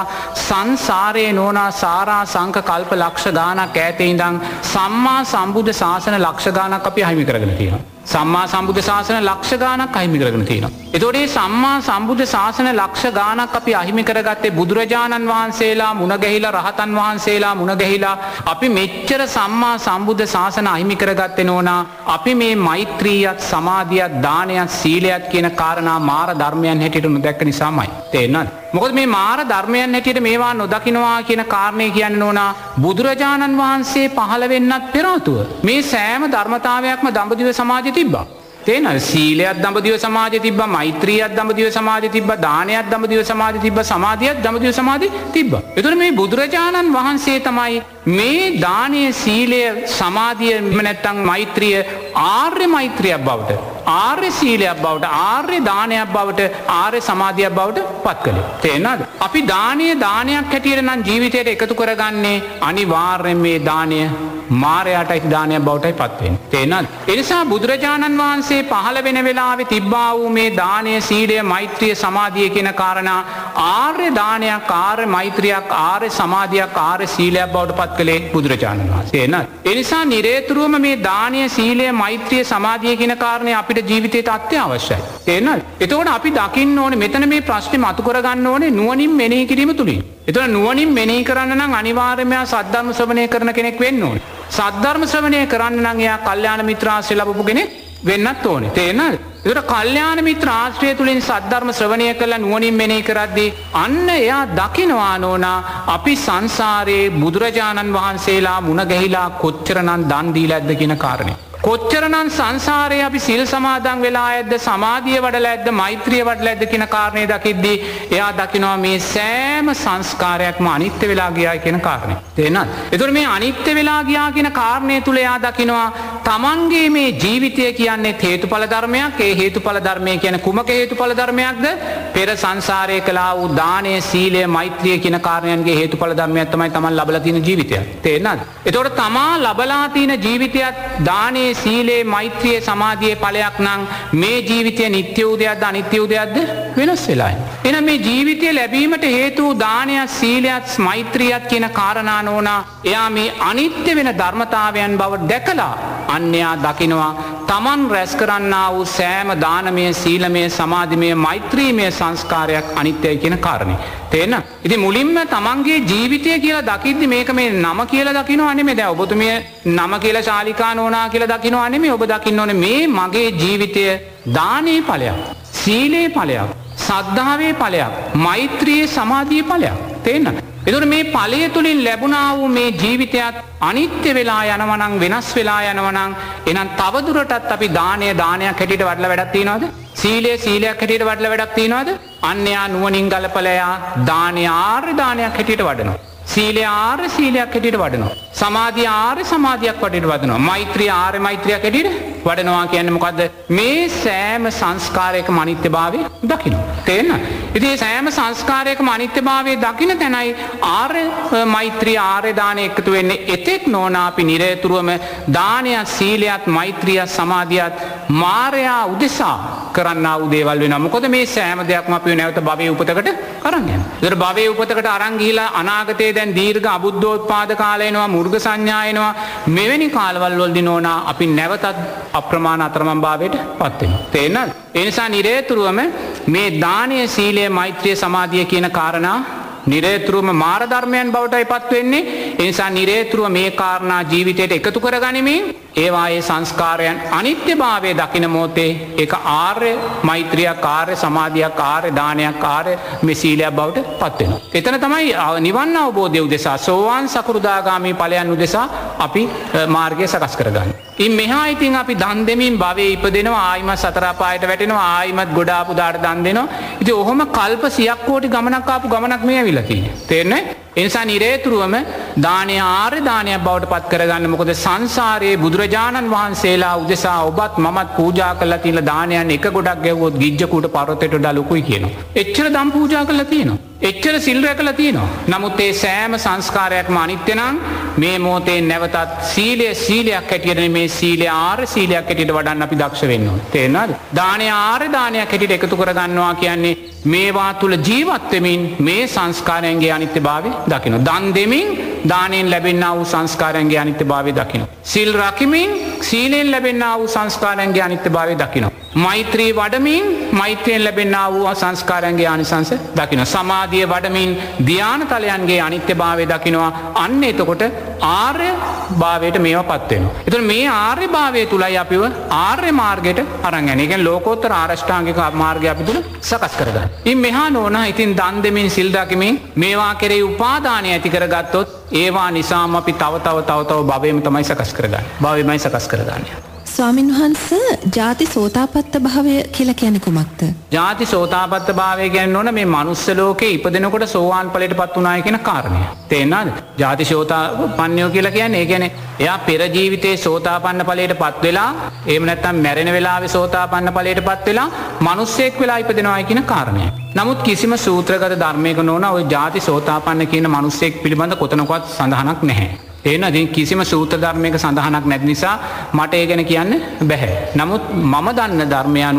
සංසාරේ නෝනා සාරා සංක කල්ප ලක්ෂ ගාණක් ඈතේ ඉඳන් සම්මා සම්බුද්ධ ශාසන ලක්ෂ ගාණක් අපි අහිමි කරගෙන තියෙනවා. සම්මා සම්බුද්ධ ශාසන ලක්ෂ ගාණක් අහිමි කරගෙන තියෙනවා. ඒතකොට මේ සම්මා සම්බුද්ධ ශාසන ලක්ෂ ගාණක් අපි අහිමි කරගත්තේ බුදුරජාණන් වහන්සේලා මුණ ගැහිලා රහතන් වහන්සේලා මුණ ගැහිලා අපි මෙච්චර සම්මා සම්බුද්ධ ශාසන අහිමි කරගත්තේ නෝනා අපි මේ මෛත්‍රියත් සමාධියත් දානයත් සීලයත් කියන කාරණා මාර ධර්මයන් හැටියට නොදැක්ක නිසාමයි. තේරෙනවද? මොකද මේ මාර ධර්මයන් හැටියට මේවා නොදකින්නවා කියන කාරණේ කියන්නේ නෝනා බුදුරජාණන් වහන්සේ පහළ වෙන්නත් පෙර ආතුව මේ සෑම ධර්මතාවයක්ම දඹදිව සමාජයේ තිබ්බා. තේනවද? සීලයක් දඹදිව සමාජයේ තිබ්බා, මෛත්‍රියක් දඹදිව සමාජයේ තිබ්බා, දානයක් දඹදිව සමාජයේ තිබ්බා, සමාධියක් දඹදිව සමාජයේ තිබ්බා. ඒතර මේ බුදුරජාණන් වහන්සේ තමයි මේ දානය, සීලය, සමාධිය නැත්නම් මෛත්‍රිය ආර්ය මෛත්‍රියක් බවට, ආර්ය සීලයක් බවට, ආර්ය දානයක් බවට, ආර්ය සමාධියක් බවට පත් කළේ. තේරෙනවද? අපි දානීය දානයක් හැටියට නම් ජීවිතයට එකතු කරගන්නේ අනිවාර්යෙන් මේ දානය මාරයාටයි දානයක් බවටයි පත් වෙන්නේ. තේරෙනවද? ඒ නිසා බුදුරජාණන් වහන්සේ පහළ වෙන වෙලාවේ තිබ්බා වූ මේ දානය, සීලය, මෛත්‍රිය, සමාධිය කියන කාරණා ආර්ය දානයක්, ආර්ය මෛත්‍රියක්, ආර්ය සමාධියක්, ආර්ය සීලයක් බවට පත් පත් කළේ බුදුරජාණන් වහන්සේ නේද? ඒ නිසා නිරේතුරුවම මේ දානය, සීලය, මෛත්‍රිය, සමාධිය කියන කාරණේ අපිට ජීවිතයට අත්‍යවශ්‍යයි. තේරෙනවද? එතකොට අපි දකින්න ඕනේ මෙතන මේ ප්‍රශ්නේ මතු කරගන්න ඕනේ නුවණින් මෙනෙහි කිරීම තුලින්. එතකොට නුවණින් මෙනෙහි කරන්න නම් අනිවාර්යයෙන්ම සද්ධර්ම ශ්‍රවණය කරන කෙනෙක් වෙන්න ඕනේ. සද්ධර්ම ශ්‍රවණය කරන්න නම් එයා කල්යාණ මිත්‍ර ආශ්‍රය ලැබපු කෙනෙක් වෙන්නත් ඕනේ. තේරෙනවද? ඒකට කල්යාණ මිත්‍ර ආශ්‍රය තුලින් සද්ධර්ම ශ්‍රවණය කරලා නුවණින් මෙනෙහි කරද්දී අන්න එයා දකිනවා නෝනා අපි සංසාරේ බුදුරජාණන් වහන්සේලා මුණ ගැහිලා කොච්චරනම් දන් දීලාද කියන කාරණේ. කොච්චරනම් සංසාරයේ අපි සිල් සමාදන් වෙලා ඇද්ද, සමාධිය වඩලා ඇද්ද, මෛත්‍රිය වඩලා ඇද්ද කියන කාරණේ දකිද්දී එයා දකිනවා මේ සෑම සංස්කාරයක්ම අනිත්‍ය වෙලා ගියා කියන කාරණේ. තේරෙනවද? ඒතකොට මේ අනිත්‍ය වෙලා ගියා කියන කාරණේ තුල එයා දකිනවා තමන්ගේ මේ ජීවිතය කියන්නේ හේතුඵල ධර්මයක්. ඒ හේතුඵල ධර්මය කියන්නේ කුමක හේතුඵල ධර්මයක්ද? පෙර සංසාරයේ කළා වූ දානය, සීලය, මෛත්‍රිය කියන කාරණයන්ගේ හේතුඵල ධර්මයක් තමයි තමන් ලබලා තියෙන ජීවිතය. තේරෙනවද? ඒතකොට තමා ලබලා තියෙන ජීවිතයත් දානේ, සීලේ, මෛත්‍රියේ, සමාධියේ ඵලයක් නම් මේ ජීවිතය නිට්ටය වූ දෙයක්ද අනිත්‍ය වූ දෙයක්ද? වෙනස් වෙලා යනවා. එහෙනම් මේ ජීවිතය ලැබීමට හේතු දානයත්, සීලයත්, මෛත්‍රියත් කියන කාරණා නෝනා එයා මේ අනිත්‍ය වෙන ධර්මතාවයන් බව දැකලා අන්‍යයා දකිනවා තමන් රැස් කරන්නා වූ සෑම දානමය, සීලමය, සමාධිමය, මෛත්‍රීමය සංස්කාරයක් අනිත්‍යයි කියන කාරණේ. තේරෙනවද? ඉතින් මුලින්ම තමන්ගේ ජීවිතය කියලා දකිද්දි මේක මේ නම කියලා දකින්නවා නෙමෙයි. දැන් ඔබතුමිය නම කියලා ශාලිකා නෝනා කියලා දකින්නවා නෙමෙයි. ඔබ දකින්න ඕනේ මේ මගේ ජීවිතය දානේ ඵලයක්, සීලේ ඵලයක්, සද්ධාවේ ඵලයක්, මෛත්‍රියේ, සමාධියේ ඵලයක්. තේරෙනවද? එතකොට මේ ඵලය තුලින් ලැබුණා වූ මේ ජීවිතයත් අනිත්‍ය වෙලා යනවා නම්, වෙනස් වෙලා යනවා නම් එහෙනම් තවදුරටත් අපි දානය දානයක් හැටියට වඩලා වැඩක් තියනවද? සීලය සීලයක් හැටියට වඩලා වැඩක් තියනවද? අන්‍යයා නුවණින් ගලපලා දානය ආර්ය දානයක් හැටියට වඩනවා. සීලය ආර්ය සීලයක් හැටියට වඩනවා. සමාධිය ආර්ය සමාධියක් හැටියට වඩනවා. මෛත්‍රිය ආර්ය මෛත්‍රියක් හැටියට වඩනවා කියන්නේ මොකද්ද? මේ සෑම සංස්කාරයකම අනිත්‍යභාවය දකින්න. තේරෙනවද? ඉතින් මේ සෑම සංස්කාරයකම අනිත්‍යභාවය දකින්න තැනයි ආර්ය මෛත්‍රිය ආර්ය දානය එකතු වෙන්නේ. එතෙක් නෝනා අපි නිරේතුරුවම දානයත්, සීලයත්, මෛත්‍රියත්, සමාධියත් මායя උදෙසා කරන්නා වූ දේවල් වෙනවා. මොකද මේ සෑම දෙයක්ම අපි නැවත භවයේ උපතකට අරන් යනවා. ඒතර භවයේ උපතකට අරන් ගිහිලා අනාගතයේ දැන් දීර්ඝ අබුද්ධෝත්පාද කාලය එනවා, මුර්ග සංඥා එනවා. මෙවැනි කාලවල වලදී නෝනා අපි නැවතත් අප්‍රමාණ අතරමං භාවයට පත් වෙනවා. තේරෙනවද? ඒ නිසා නිරේතුරුවම මේ දානය, සීලය, මෛත්‍රිය, සමාධිය කියන කාරණා නිරේතුරුවම මාර ධර්මයන් බවටයි පත් වෙන්නේ. ඒ නිසා නිරේතුරුව මේ කාරණා ජීවිතයට එකතු කරගනිමින් ඒවායේ සංස්කාරයන් අනිත්‍යභාවය දකින මොහොතේ ඒක ආර්ය මෛත්‍රියක්, ආර්ය සමාධියක්, ආර්ය දානයක්, ආර්ය මේ සීලයක් බවට පත් වෙනවා. එතන තමයි නිවන් අවබෝධය උදෙසා, සෝවාන් සකෘදාගාමී ඵලයන් උදෙසා අපි මාර්ගය සකස් කරගන්නේ. ඉන් මෙහා ඉතින් අපි දන් දෙමින් භවයේ ඉපදෙනවා, ආයිමත් සතර අපායට වැටෙනවා, ආයිමත් ගොඩ ආපු දාට දන් දෙනවා. ඉතින් ඔහොම කල්ප සියක් කෝටි ගමනක් ආපු ගමනක් මේ ඇවිල්ලා තියෙන්නේ. තේරෙන්නේ? ඒ නිසා නිරේතුරුවම දානය ආර්ය දානයක් බවට පත් කරගන්න. මොකද සංසාරයේ බුදුරජාණන් වහන්සේලා උදෙසා ඔබත් මමත් පූජා කළා තියෙන දානයන් එක ගොඩක් ගැව්වොත් ගිජ්ජකූට පර්වතයට වඩා ලොකුයි කියනවා. එච්චර දම් පූජා කළා තියෙනවා. එච්චර සිල් රැකලා තියෙනවා. නමුත් ඒ සෑම සංස්කාරයක්ම අනිත්‍ය නම් මේ මොහොතේ නැවතත් සීලය සීලයක් හැටියට මේ සීලය ආර්ය සීලයක් හැටියට වඩන්න අපි දක්ෂ වෙන්න ඕනේ. තේරෙනවද? දානය ආර්ය දානයක් හැටියට එකතු කරගන්නවා කියන්නේ මේවා තුල ජීවත් වෙමින් මේ සංස්කාරයන්ගේ අනිත්‍යභාවය දකින්න. දන් දෙමින් දානෙන් ලැබෙනා වූ සංස්කාරයන්ගේ අනිත්‍යභාවය දකින්න. සිල් රකිමින් සීලෙන් ලැබෙනා වූ සංස්කාරයන්ගේ අනිත්‍යභාවය දකින්න. මෛත්‍රී වඩමින් මෛත්‍රියෙන් ලැබෙනා වූ සංස්කාරයන්ගේ ආනිසංස දකින්න. සමාධිය වඩමින් ධානතලයන්ගේ අනිත්‍යභාවය දකින්නවා. අන්න එතකොට ආර්ය භාවයට මේවාපත් වෙනවා. එතකොට මේ ආර්ය භාවය තුලයි අපිව ආර්ය මාර්ගයට අරන් යන්නේ. ඒ කියන්නේ ලෝකෝත්තර ආරෂ්ඨාංගික මාර්ගය අපි තුල සකස් කරගන්න. ඉන් මෙහා නෝනා ඉතින් දන් දෙමින් සිල් රැකීමෙන් මේවා කෙරෙහි උපාදානය ඇති කරගත්තොත් ඒවා නිසාම අපි තව තව තව තව භවයම තමයි සකස් කරගන්නේ. භවයමයි සකස් කරගන්නේ. ස්වාමින් වහන්සේ ජාති සෝතාපට්ට භාවය කියලා කියන්නේ කුමක්ද? ජාති සෝතාපට්ට භාවය කියන්නේ ඕන මේ මනුස්ස ලෝකේ ඉපදෙනකොට සෝවාන් ඵලයටපත් උනායි කියන කාරණය. තේරෙනවද? ජාති සෝතාපන්නයෝ කියලා කියන්නේ ඒ කියන්නේ එයා පෙර ජීවිතේ සෝතාපන්න ඵලයටපත් වෙලා එහෙම නැත්නම් මැරෙන වෙලාවේ සෝතාපන්න ඵලයටපත් වෙලා මිනිස්සෙක් වෙලා ඉපදෙනවායි කියන කාරණය. නමුත් කිසිම සූත්‍රගත ධර්මයක නෝන ওই ජාති සෝතාපන්න කියන මිනිස්සෙක් පිළිබඳ කොතනකවත් සඳහනක් නැහැ. එහෙනම් ඉතින් කිසිම සූත්‍ර ධර්මයක සඳහනක් නැති නිසා මට ඒ ගැන කියන්න බැහැ. නමුත් මම දන්න ධර්මය අනුව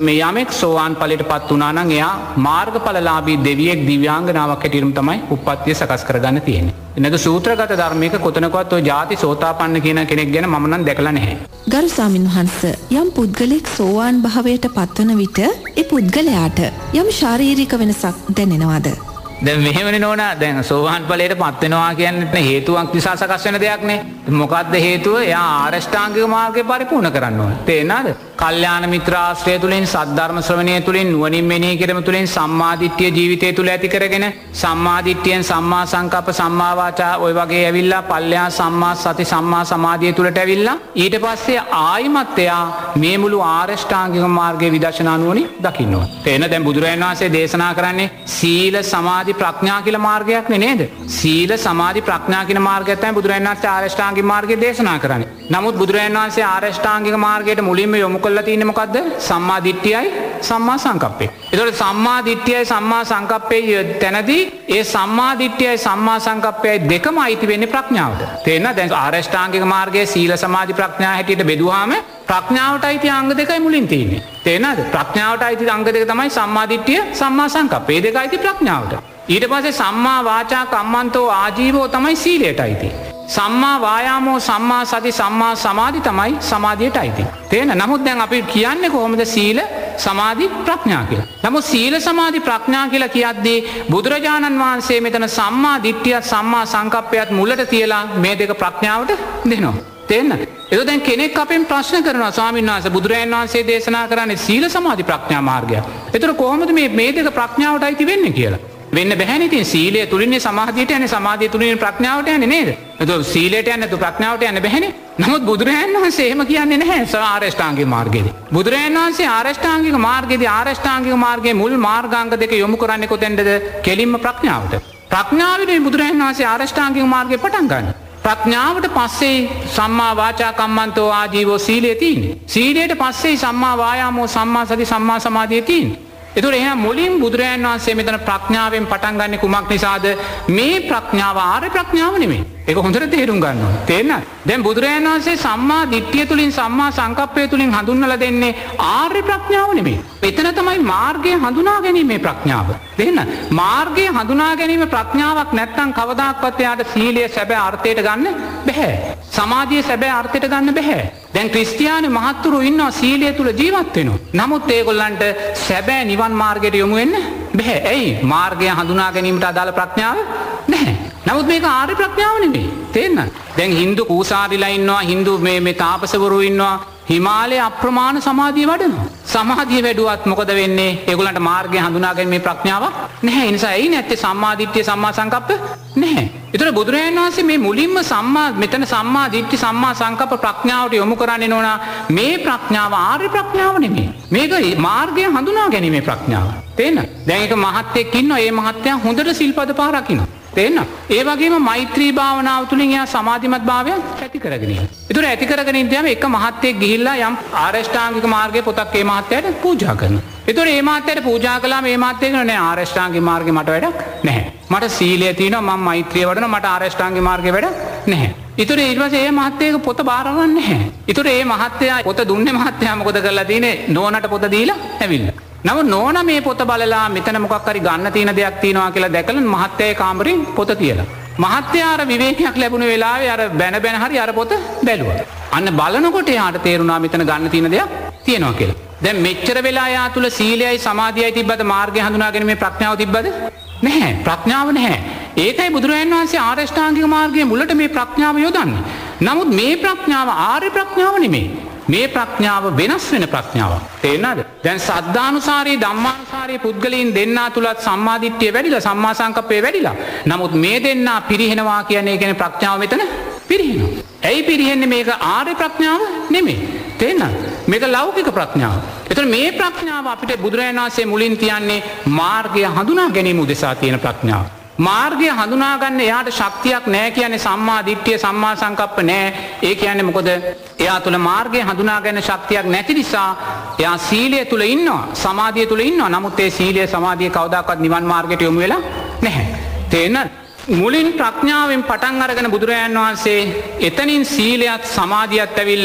මේ යමෙක් සෝවාන් ඵලයට පත් වුණා නම් එයා මාර්ගඵලලාභී දෙවියෙක් දිව්‍යාංගනාවක් හැටියටම තමයි උප්පත්තිය සකස් කරගන්න තියෙන්නේ. එනක සූත්‍රගත ධර්මයක කොතනකවත් ඔය ಜಾති සෝතාපන්න කියන කෙනෙක් ගැන මම නම් දැකලා නැහැ. ගරු ස්වාමින් වහන්සේ යම් පුද්ගලෙක් සෝවාන් භාවයට පත්වන විට ඒ පුද්ගලයාට යම් ශාරීරික වෙනසක් දැනෙනවද? දැන් මෙහෙමනේ නෝනා දැන් සෝවාන් ඵලයට පත් වෙනවා කියන්නේ හේතුවක් නිසා සකස් වෙන දෙයක් නේ. මොකක්ද හේතුව? එයා ආරෂ්ඨාංගික මාර්ගය පරිපූර්ණ කරන්න ඕන. තේරෙනවද? කල්යාණ මිත්‍ර ආශ්‍රය තුලින් සද්ධර්ම ශ්‍රවණය තුලින් නුවණින් මෙනෙහි කිරීම තුලින් සම්මාදිට්ඨිය ජීවිතය තුල ඇති කරගෙන සම්මාදිට්ඨියෙන් සම්මා සංකප්ප සම්මා වාචා ඔය වගේ ඇවිල්ලා පල්ලෙහා සම්මා සති සම්මා සමාධිය තුලට ඇවිල්ලා ඊට පස්සේ ආයිමත් එයා මේ මුළු ආරෂ්ඨාංගික මාර්ගයේ විදර්ශනා නුවණින් දකින්න ඕන. තේන දැන් බුදුරජාණන් වහන්සේ දේශනා කරන්නේ සීල සමාධි ප්‍රඥා කියලා මාර්ගයක් නේ නේද? සීල සමාධි ප්‍රඥා කියන මාර්ගය තමයි බුදුරජාණන් වහන්සේ ආරෂ්ඨාංගික මාර්ගය දේශනා කරන්නේ. නමුත් බුදුරජාණන් වහන්සේ ආරෂ්ඨාංගික මාර්ගයට මුලින්ම යොමු කරලා තියෙන්නේ මොකද්ද? සම්මා දිට්ඨියයි සම්මා සංකප්පේ. ඒතකොට සම්මා දිට්ඨියයි සම්මා සංකප්පේ තැනදී ඒ සම්මා දිට්ඨියයි සම්මා සංකප්පයයි දෙකම අයිති වෙන්නේ ප්‍රඥාවට. තේරෙනවද? දැන් ආරෂ්ඨාංගික මාර්ගයේ සීල සමාධි ප්‍රඥා හැටියට බෙදුවාම ප්‍රඥාවට අයිති අංග දෙකයි මුලින් තියෙන්නේ. තේරෙනවද? ප්‍රඥාවට අයිති අංග දෙක තමයි සම්මා දිට්ඨිය සම්මා සංකප්පේ. මේ දෙක අයිති ප්‍රඥාවට. ඊට පස්සේ සම්මා වාචා කම්මන්තෝ ආජීවෝ තමයි සීලයට අයිති. සම්මා වායාමෝ සම්මා සති සම්මා සමාධි තමයි සමාධියට අයිති. තේන නමුත් දැන් අපි කියන්නේ කොහොමද සීල සමාධි ප්‍රඥා කියලා. නමුත් සීල සමාධි ප්‍රඥා කියලා කියද්දී බුදුරජාණන් වහන්සේ මෙතන සම්මා දිට්ඨියත් සම්මා සංකප්පයත් මුලට තියලා මේ දෙක ප්‍රඥාවට දෙනවා. තේන්න? ඒක දැන් කෙනෙක් අපෙන් ප්‍රශ්න කරනවා ස්වාමීන් වහන්සේ බුදුරජාණන් වහන්සේ දේශනා කරන්නේ සීල සමාධි ප්‍රඥා මාර්ගය. ඒතර කොහොමද මේ මේ දෙක ප්‍රඥාවට අයිති වෙන්නේ කියලා? වෙන්න බැහැනේ. ඉතින් සීලය තුලින්නේ සමාධියට යන්නේ සමාධිය තුලින් ප්‍රඥාවට යන්නේ නේද? එතකොට සීලයට යන්නේ තු ප්‍රඥාවට යන්නේ බැහැනේ. නමුත් බුදුරජාණන් වහන්සේ එහෙම කියන්නේ නැහැ ආරෂ්ඨාංගික මාර්ගයේදී. බුදුරජාණන් වහන්සේ ආරෂ්ඨාංගික මාර්ගයේදී ආරෂ්ඨාංගික මාර්ගයේ මුල් මාර්ගාංග දෙක යොමු කරන්නේ කොතෙන්ද? කෙලින්ම ප්‍රඥාවට. ප්‍රඥාවෙන් බුදුරජාණන් වහන්සේ ආරෂ්ඨාංගික මාර්ගය පටන් ගන්නවා. ප්‍රඥාවට පස්සේ සම්මා වාචා කම්මන්තෝ ආජීවෝ සීලය තියෙන්නේ. සීලයට පස්සේ සම්මා වායාමෝ සම්මා සති සම්මා සමාධිය තියෙන්නේ. එතකොට එහෙනම් මුලින් බුදුරජාණන් වහන්සේ මෙතන ප්‍රඥාවෙන් පටන් ගන්න කුමක් නිසාද? මේ ප්‍රඥාව ආර්ය ප්‍රඥාව නෙමෙයි. ඒක හොඳට තේරුම් ගන්න ඕනේ. තේරෙනවද? දැන් බුදුරජාණන් වහන්සේ සම්මා දිට්ඨිය තුලින් සම්මා සංකප්පය තුලින් හඳුන්වලා දෙන්නේ ආර්ය ප්‍රඥාව නෙමෙයි. එතන තමයි මාර්ගය හඳුනා ගැනීමේ ප්‍රඥාව. තේරෙනවද? මාර්ගය හඳුනා ගැනීම ප්‍රඥාවක් නැත්නම් කවදාක්වත් එයාට සීලයේ සැබෑ අර්ථයට ගන්න බෑ. සමාධියේ සැබෑ අර්ථයට ගන්න බෑ. දැන් ක්‍රිස්තියානි මහත්තුරු ඉන්නවා සීලය තුල ජීවත් වෙනවා. නමුත් ඒගොල්ලන්ට සැබෑ නිවන් මාර්ගයට යොමු වෙන්න බෑ. ඇයි? මාර්ගය හඳුනා ගැනීමට අදාළ ප්‍රඥාව නැහැ. නමුත් මේක ආර්ය ප්‍රඥාව නෙමෙයි. තේරෙනවද? දැන් Hindu කූසාරිලා ඉන්නවා, Hindu මේ මේ තාපසවරු ඉන්නවා. හිමාලයේ අප්‍රමාණ සමාධිය වඩනවා. සමාධිය වැඩුවත් මොකද වෙන්නේ? ඒගොල්ලන්ට මාර්ගය හඳුනා ගැනීමේ ප්‍රඥාවක් නැහැ. ඒ නිසා ඇයි නැත්තේ සම්මා දිට්ඨිය සම්මා සංකප්ප නැහැ. ඒතර බුදුරජාණන් වහන්සේ මේ මුලින්ම සම්මා මෙතන සම්මා දිට්ඨි සම්මා සංකප්ප ප්‍රඥාවට යොමු කරන්නේ නෝනා මේ ප්‍රඥාව ආර්ය ප්‍රඥාව නෙමෙයි. මේක මාර්ගය හඳුනා ගැනීමේ ප්‍රඥාව. තේරෙනවද? දැන් එක මහත්තයෙක් ඉන්නවා. ඒ මහත්තයා හොඳට සිල්පද පහ රකින්න. තේරෙනවද? ඒ වගේම මෛත්‍රී භාවනාව තුලින් එයා සමාධිමත් භාවය ඇති කරගෙන ඉන්නවා. ඒතර ඇති කරගෙන ඉඳියාම එක මහත්තයෙක් ගිහිල්ලා යම් ආරෂ්ඨාංගික මාර්ගයේ පොතක් ඒ මහත්තයාට පූජා කරනවා. ඒතර ඒ මහත්තයාට පූජා කළාම මේ මහත්තයා කියනවා නෑ ආරෂ්ඨාංගික මාර්ගේ මට වැඩක් නැහැ. මට සීලය තියෙනවා මම මෛත්‍රිය වඩනවා මට ආරෂ්ඨාංගික මාර්ගේ වැඩක් නැහැ. ඒතර ඊට පස්සේ ඒ මහත්තයාගේ පොත බාරවන්නේ නැහැ. ඒතර ඒ මහත්තයා පොත දුන්නේ මහත්තයා මොකද කරලා තියෙන්නේ? නෝනට පොත දීලා ඇවිල්ලා. නමුත් නෝනා මේ පොත බලලා මෙතන මොකක් හරි ගන්න තියෙන දෙයක් තියෙනවා කියලා දැකලා මහත්තයාගේ කාමරෙන් පොත තියලා. මහත්තයා අර විවේකයක් ලැබුණ වෙලාවේ අර බැන බැන හරි අර පොත බැලුවා. අන්න බලනකොට එයාට තේරුණා මෙතන ගන්න තියෙන දෙයක් තියෙනවා කියලා. දැන් මෙච්චර වෙලා එයා තුල සීලයයි සමාධියයි තිබ්බද මාර්ගය හඳුනාගෙන මේ ප්‍රඥාව තිබ්බද? නැහැ. ප්‍රඥාව නැහැ. ඒකයි බුදුරජාණන් වහන්සේ ආරෂ්ඨාංගික මාර්ගයේ මුලට මේ ප්‍රඥාව යොදන්නේ. නමුත් මේ ප්‍රඥාව ආර්ය ප්‍රඥාව නෙමෙයි. මේ ප්‍රඥාව වෙනස් වෙන ප්‍රඥාවක්. තේරෙනවද? දැන් සද්ධානුසාරී ධම්මානුසාරී පුද්ගලයන් දෙන්නා තුලත් සම්මා දිට්ඨිය වැඩිලා සම්මා සංකප්පය වැඩිලා. නමුත් මේ දෙන්නා පිරිහෙනවා කියන්නේ කියන්නේ ප්‍රඥාව මෙතන පිරිහෙනවා. ඇයි පිරිහෙන්නේ? මේක ආර්ය ප්‍රඥාව නෙමෙයි. තේරෙනවද? මේක ලෞකික ප්‍රඥාව. ඒතර මේ ප්‍රඥාව අපිට බුදුරජාණන් වහන්සේ මුලින් තියන්නේ මාර්ගය හඳුනා ගැනීම උදෙසා තියෙන ප්‍රඥාව. මාර්ගය හඳුනා ගන්න එයාට ශක්තියක් නැහැ කියන්නේ සම්මා දිට්ඨිය සම්මා සංකප්ප නැහැ. ඒ කියන්නේ මොකද? එයා තුල මාර්ගය හඳුනා ගන්න ශක්තියක් නැති නිසා එයා සීලය තුල ඉන්නවා, සමාධිය තුල ඉන්නවා. නමුත් ඒ සීලය සමාධිය කවදාකවත් නිවන් මාර්ගයට යොමු වෙලා නැහැ. තේරෙනවද? මුලින් ප්‍රඥාවෙන් පටන් අරගෙන බුදුරජාණන් වහන්සේ එතනින් සීලයත් සමාධියත් ඇවිල්ලා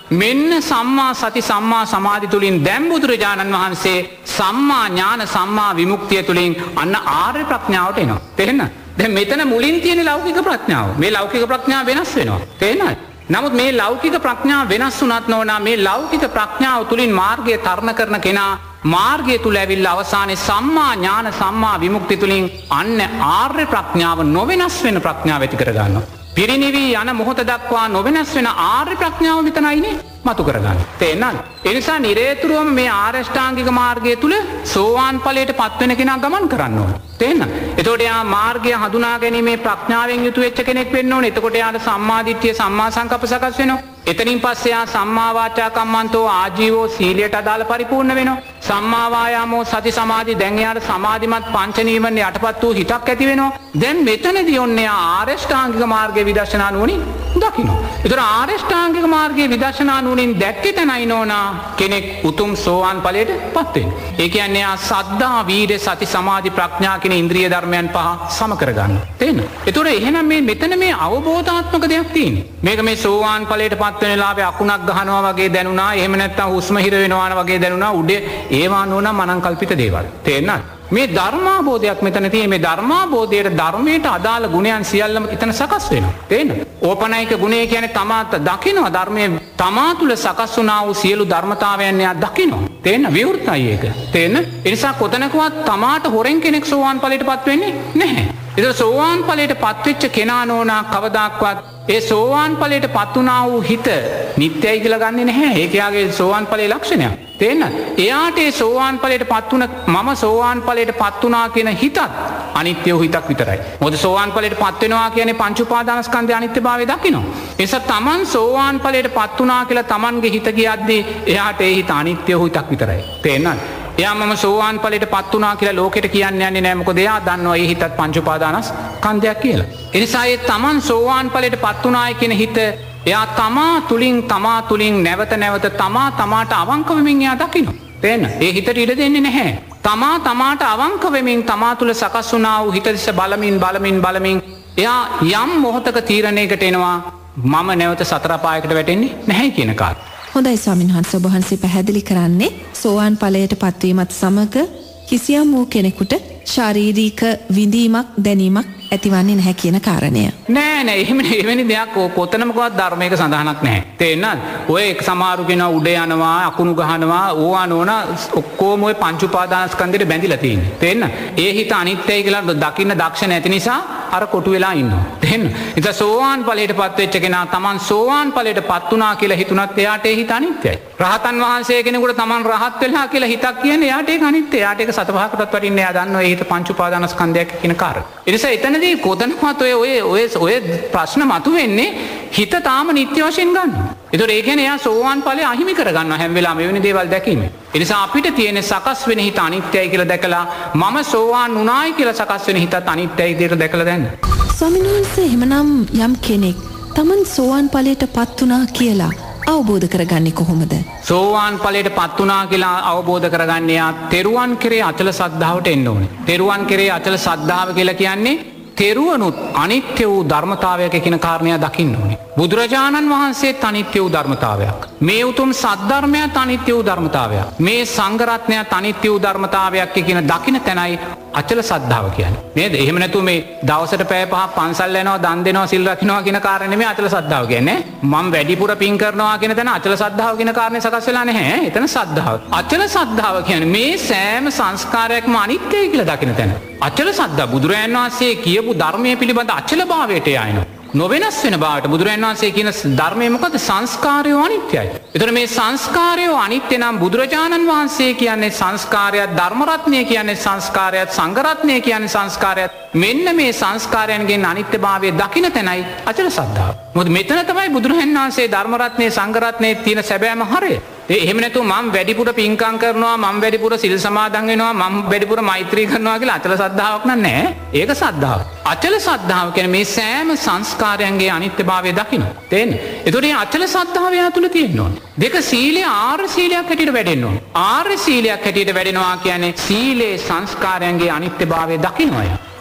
මෙන්න සම්මා සති සම්මා සමාධි තුලින් දැන් බුදුරජාණන් වහන්සේ සම්මා ඥාන සම්මා විමුක්තිය තුලින් අන්න ආර්ය ප්‍රඥාවට එනවා. තේරෙනවද? දැන් මෙතන මුලින් තියෙන ලෞකික ප්‍රඥාව. මේ ලෞකික ප්‍රඥාව වෙනස් වෙනවා. තේරෙනවද? නමුත් මේ ලෞකික ප්‍රඥාව වෙනස් වුණත් නෝනා මේ ලෞකික ප්‍රඥාව තුලින් මාර්ගය තරණ කරන කෙනා මාර්ගය තුල ඇවිල්ලා අවසානයේ සම්මා ඥාන සම්මා විමුක්ති තුලින් අන්න ආර්ය ප්‍රඥාව නොවෙනස් වෙන ප්‍රඥාව ඇති කර ගන්නවා. පිරිනිවි යන මොහොත දක්වා නොවෙනස් වෙන ආර්ය ප්‍රඥාව මෙතනයිනේ මතු කරගන්න. තේරෙනවද? ඒ නිසා නිරේතුරුවම මේ ආර්ය අෂ්ටාංගික මාර්ගය තුල සෝවාන් ඵලයට පත් වෙන කෙනා ගමන් කරන්න ඕන. තේරෙනවද? එතකොට යා මාර්ගය හඳුනා ගැනීමේ ප්‍රඥාවෙන් යුතු වෙච්ච කෙනෙක් වෙන්න ඕනේ. එතකොට යාට සම්මා දිට්ඨිය සම්මා සංකප්ප සකස් වෙනවා. එතනින් පස්සේ යා සම්මා වාචා කම්මන්තෝ ආජීවෝ සීලයට අදාළ පරිපූර්ණ වෙනවා. සම්මා වායාමෝ සති සමාධි දැන් යාට සමාධිමත් පංච නීවරණ යටපත් වූ හිතක් ඇති වෙනවා. දැන් මෙතනදී ඔන්නේ ආර්ය අෂ්ටාංගික මාර්ගයේ විදර්ශනා නුවණින් දකින්න. ඒතර ආර්ය අෂ්ටාංගික මාර්ගයේ විදර්ශනා නුවණින් දැක්කේ තනයි නෝනා කෙනෙක් උතුම් සෝවාන් ඵලයට පත් වෙන්නේ. ඒ කියන්නේ යා සද්ධා වීර්ය සති සමාධි ප්‍රඥා කියන ඉන්ද්‍රිය ධර්මයන් පහ සම කර ගන්නවා. තේරෙනවද? ඒතර එහෙනම් මේ මෙතන මේ අවබෝධාත්මක දෙයක් තියෙන්නේ. මේක මේ සෝවාන් ඵලයට පත් වෙන වෙලාවේ අකුණක් ගහනවා වගේ දැනුණා. එහෙම නැත්නම් හුස්ම හිර වෙනවා වගේ දැනුණා. උඩේ ඒවා නෝනා මනං කල්පිත දේවල්. තේරෙනවද? මේ ධර්මාබෝධයක් මෙතන තියෙන. මේ ධර්මාබෝධයේ ධර්මයට අදාළ ගුණයන් සියල්ලම එතන සකස් වෙනවා. තේරෙනවද? ඕපනයික ගුණය කියන්නේ තමා දකිනවා ධර්මයේ තමා තුල සකස් වුණා වූ සියලු ධර්මතාවයන් එයා දකිනවා. තේරෙනවද? විවෘතයි ඒක. තේරෙනවද? ඒ නිසා කොතනකවත් තමාට හොරෙන් කෙනෙක් සෝවාන් ඵලයටපත් වෙන්නේ නැහැ. ඒතර සෝවාන් ඵලයට පත්වෙච්ච කෙනා නෝනා කවදාක්වත් ඒ සෝවාන් ඵලයට පත් වුණා වූ හිත නිත්‍යයි කියලා ගන්නෙ නැහැ. ඒක යාගේ සෝවාන් ඵලයේ ලක්ෂණයක්. තේරෙනවද? එයාට ඒ සෝවාන් ඵලයට පත් වුණ මම සෝවාන් ඵලයට පත් වුණා කියන හිතත් අනිත්‍ය වූ හිතක් විතරයි. මොකද සෝවාන් ඵලයට පත් වෙනවා කියන්නේ පංච උපාදානස්කන්ධයේ අනිත්‍යභාවය දකිනවා. ඒ නිසා තමන් සෝවාන් ඵලයට පත් වුණා කියලා තමන්ගේ හිත කියද්දී එයාට ඒ හිත අනිත්‍ය වූ හිතක් විතරයි. තේරෙනවද? එයා මම සෝවාන් ඵලයට පත් වුණා කියලා ලෝකෙට කියන්න යන්නේ නැහැ. මොකද එයා දන්නවා ඒ හිතත් පංච උපාදානස්කන්ධයක් කියලා. ඒ නිසා ඒ තමන් සෝවාන් ඵලයට පත් වුණායි කියන හිත එයා තමා තුලින් තමා තුලින් නැවත නැවත තමා තමාට අවංක වෙමින් එයා දකිනවා. තේරෙනවද? ඒ හිතට ඉඩ දෙන්නේ නැහැ. තමා තමාට අවංක වෙමින් තමා තුල සකස් වුණා වූ හිත දිස බලමින් බලමින් බලමින් එයා යම් මොහතක තීරණයකට එනවා මම නැවත සතර පායකට වැටෙන්නේ නැහැ කියන කාරණා. හොඳයි ස්වාමීන් වහන්සේ, ඔබ වහන්සේ පැහැදිලි කරන්නේ සෝවාන් ඵලයට පත්වීමත් සමග කිසියම් වූ කෙනෙකුට ශාරීරික විඳීමක් දැනීමක් ඇතිවන්නේ නැහැ කියන කාරණය. නෑ නෑ එහෙම එවැනි දෙයක් කොතනමකවත් ධර්මයක සඳහනක් නැහැ. තේරෙනවද? ඔය එක සමහරු කෙනා උඩ යනවා අකුණු ගහනවා ඕවා නෝන ඔක්කොම ඔය පංච උපාදානස්කන්ධෙට බැඳිලා තියෙන්නේ. තේරෙනවද? ඒ හිත අනිත්‍යයි කියලා දකින්න දක්ෂ නැති නිසා අර කොටු වෙලා ඉන්නවා. තේරෙනවද? ඉතින් සෝවාන් ඵලයටපත් වෙච්ච කෙනා Taman සෝවාන් ඵලයටපත් වුණා කියලා හිතුණත් එයාට ඒ හිත අනිත්‍යයි. රහතන් වහන්සේ කෙනෙකුට Taman රහත් වෙලා කියලා හිතක් කියන්නේ එයාට ඒක අනිත්‍යයි. එයාට ඒක සත පහකටවත් වටින්නේ එයා දන්නවා ඒ හිත පංච උපාදානස්කන්ධයක් කියන කාරණා. ඒ නිසා එතනදී කොතනකවත් ඔය ඔය ඔය ඔය ප්‍රශ්න මතුවෙන්නේ හිත තාම නිත්‍ය වශයෙන් ගන්නවා. ඒතකොට ඒ කියන්නේ එයා සෝවාන් ඵලය අහිමි කර ගන්නවා හැම වෙලාවෙම මෙවැනි දේවල් දැකීමෙන්. ඒ නිසා අපිට තියෙන සකස් වෙන හිත අනිත්‍යයි කියලා දැකලා මම සෝවාන් වුණායි කියලා සකස් වෙන හිතත් අනිත්‍යයි කියලා දැකලා දැන්න. ස්වාමීන් වහන්සේ එහෙමනම් යම් කෙනෙක් Taman සෝවාන් ඵලයට පත් වුණා කියලා අවබෝධ කරගන්නේ කොහොමද? සෝවාන් ඵලයට පත් වුණා කියලා අවබෝධ කරගන්නේ යා තෙරුවන් කෙරේ අචල සද්ධාවට එන්න ඕනේ. තෙරුවන් කෙරේ අචල සද්ධාව කියලා කියන්නේ තෙරුවනුත් අනිත්‍ය වූ ධර්මතාවයක කියන කාරණය දකින්න ඕනේ. බුදුරජාණන් වහන්සේත් අනිත්‍ය වූ ධර්මතාවයක්. මේ උතුම් සද්ධර්මයත් අනිත්‍ය වූ ධර්මතාවයක්. මේ සංඝ රත්නයත් අනිත්‍ය වූ ධර්මතාවයක් කියන දකින්න තැනයි අචල සද්ධාව කියන්නේ. නේද? එහෙම නැතු මේ දවසට පැය පහක් පන්සල් යනවා, දන් දෙනවා, සිල් රකින්නවා කියන කාරණේ නෙමෙයි අචල සද්ධාව කියන්නේ. මම වැඩිපුර පින් කරනවා කියන තැන අචල සද්ධාව කියන කාරණේ සකස් වෙලා නැහැ. එතන සද්ධාව. අචල සද්ධාව කියන්නේ මේ සෑම සංස්කාරයක්ම අනිත්‍යයි කියලා දකින්න තැන. අචල සද්ධා බුදුරජාණන් වහන්සේ කියපු ධර්මයේ පිළිබඳ අචල භාවයට යනවා. නොවෙනස් වෙන බවට බුදුරජාණන් වහන්සේ කියන ධර්මයේ මොකද? සංස්කාරය අනිත්‍යයි. ඒතර මේ සංස්කාරය අනිත්‍ය නම් බුදුරජාණන් වහන්සේ කියන්නේ සංස්කාරයත්, ධර්ම රත්නය කියන්නේ සංස්කාරයත්, සංඝ රත්නය කියන්නේ සංස්කාරයත්. මෙන්න මේ සංස්කාරයන්ගෙන් අනිත්‍යභාවය දකින්න තැනයි අචල සද්ධාව. මොකද මෙතන තමයි බුදුරජාණන් වහන්සේ ධර්ම රත්නයේ, සංඝ රත්නයේ තියෙන සැබෑම හරය. ඒ එහෙම නැතුව මම වැඩිපුර පින්කම් කරනවා, මම වැඩිපුර සිල් සමාදන් වෙනවා, මම වැඩිපුර මෛත්‍රී කරනවා කියලා අචල සද්ධාාවක් නෑ. ඒක සද්ධාව. අචල සද්ධාව කියන්නේ මේ සෑම සංස්කාරයන්ගේ අනිත්‍යභාවය දකින්න. තේන්න? ඒතකොට මේ අචල සද්ධාව යා තුල තියෙන්න ඕනේ. දෙක සීලය ආර්ය සීලයක් හැටියට වැඩෙන්න ඕනේ. ආර්ය සීලයක් හැටියට වැඩෙනවා කියන්නේ සීලේ සංස්කාරයන්ගේ අනිත්‍යභාවය දකින්නවා.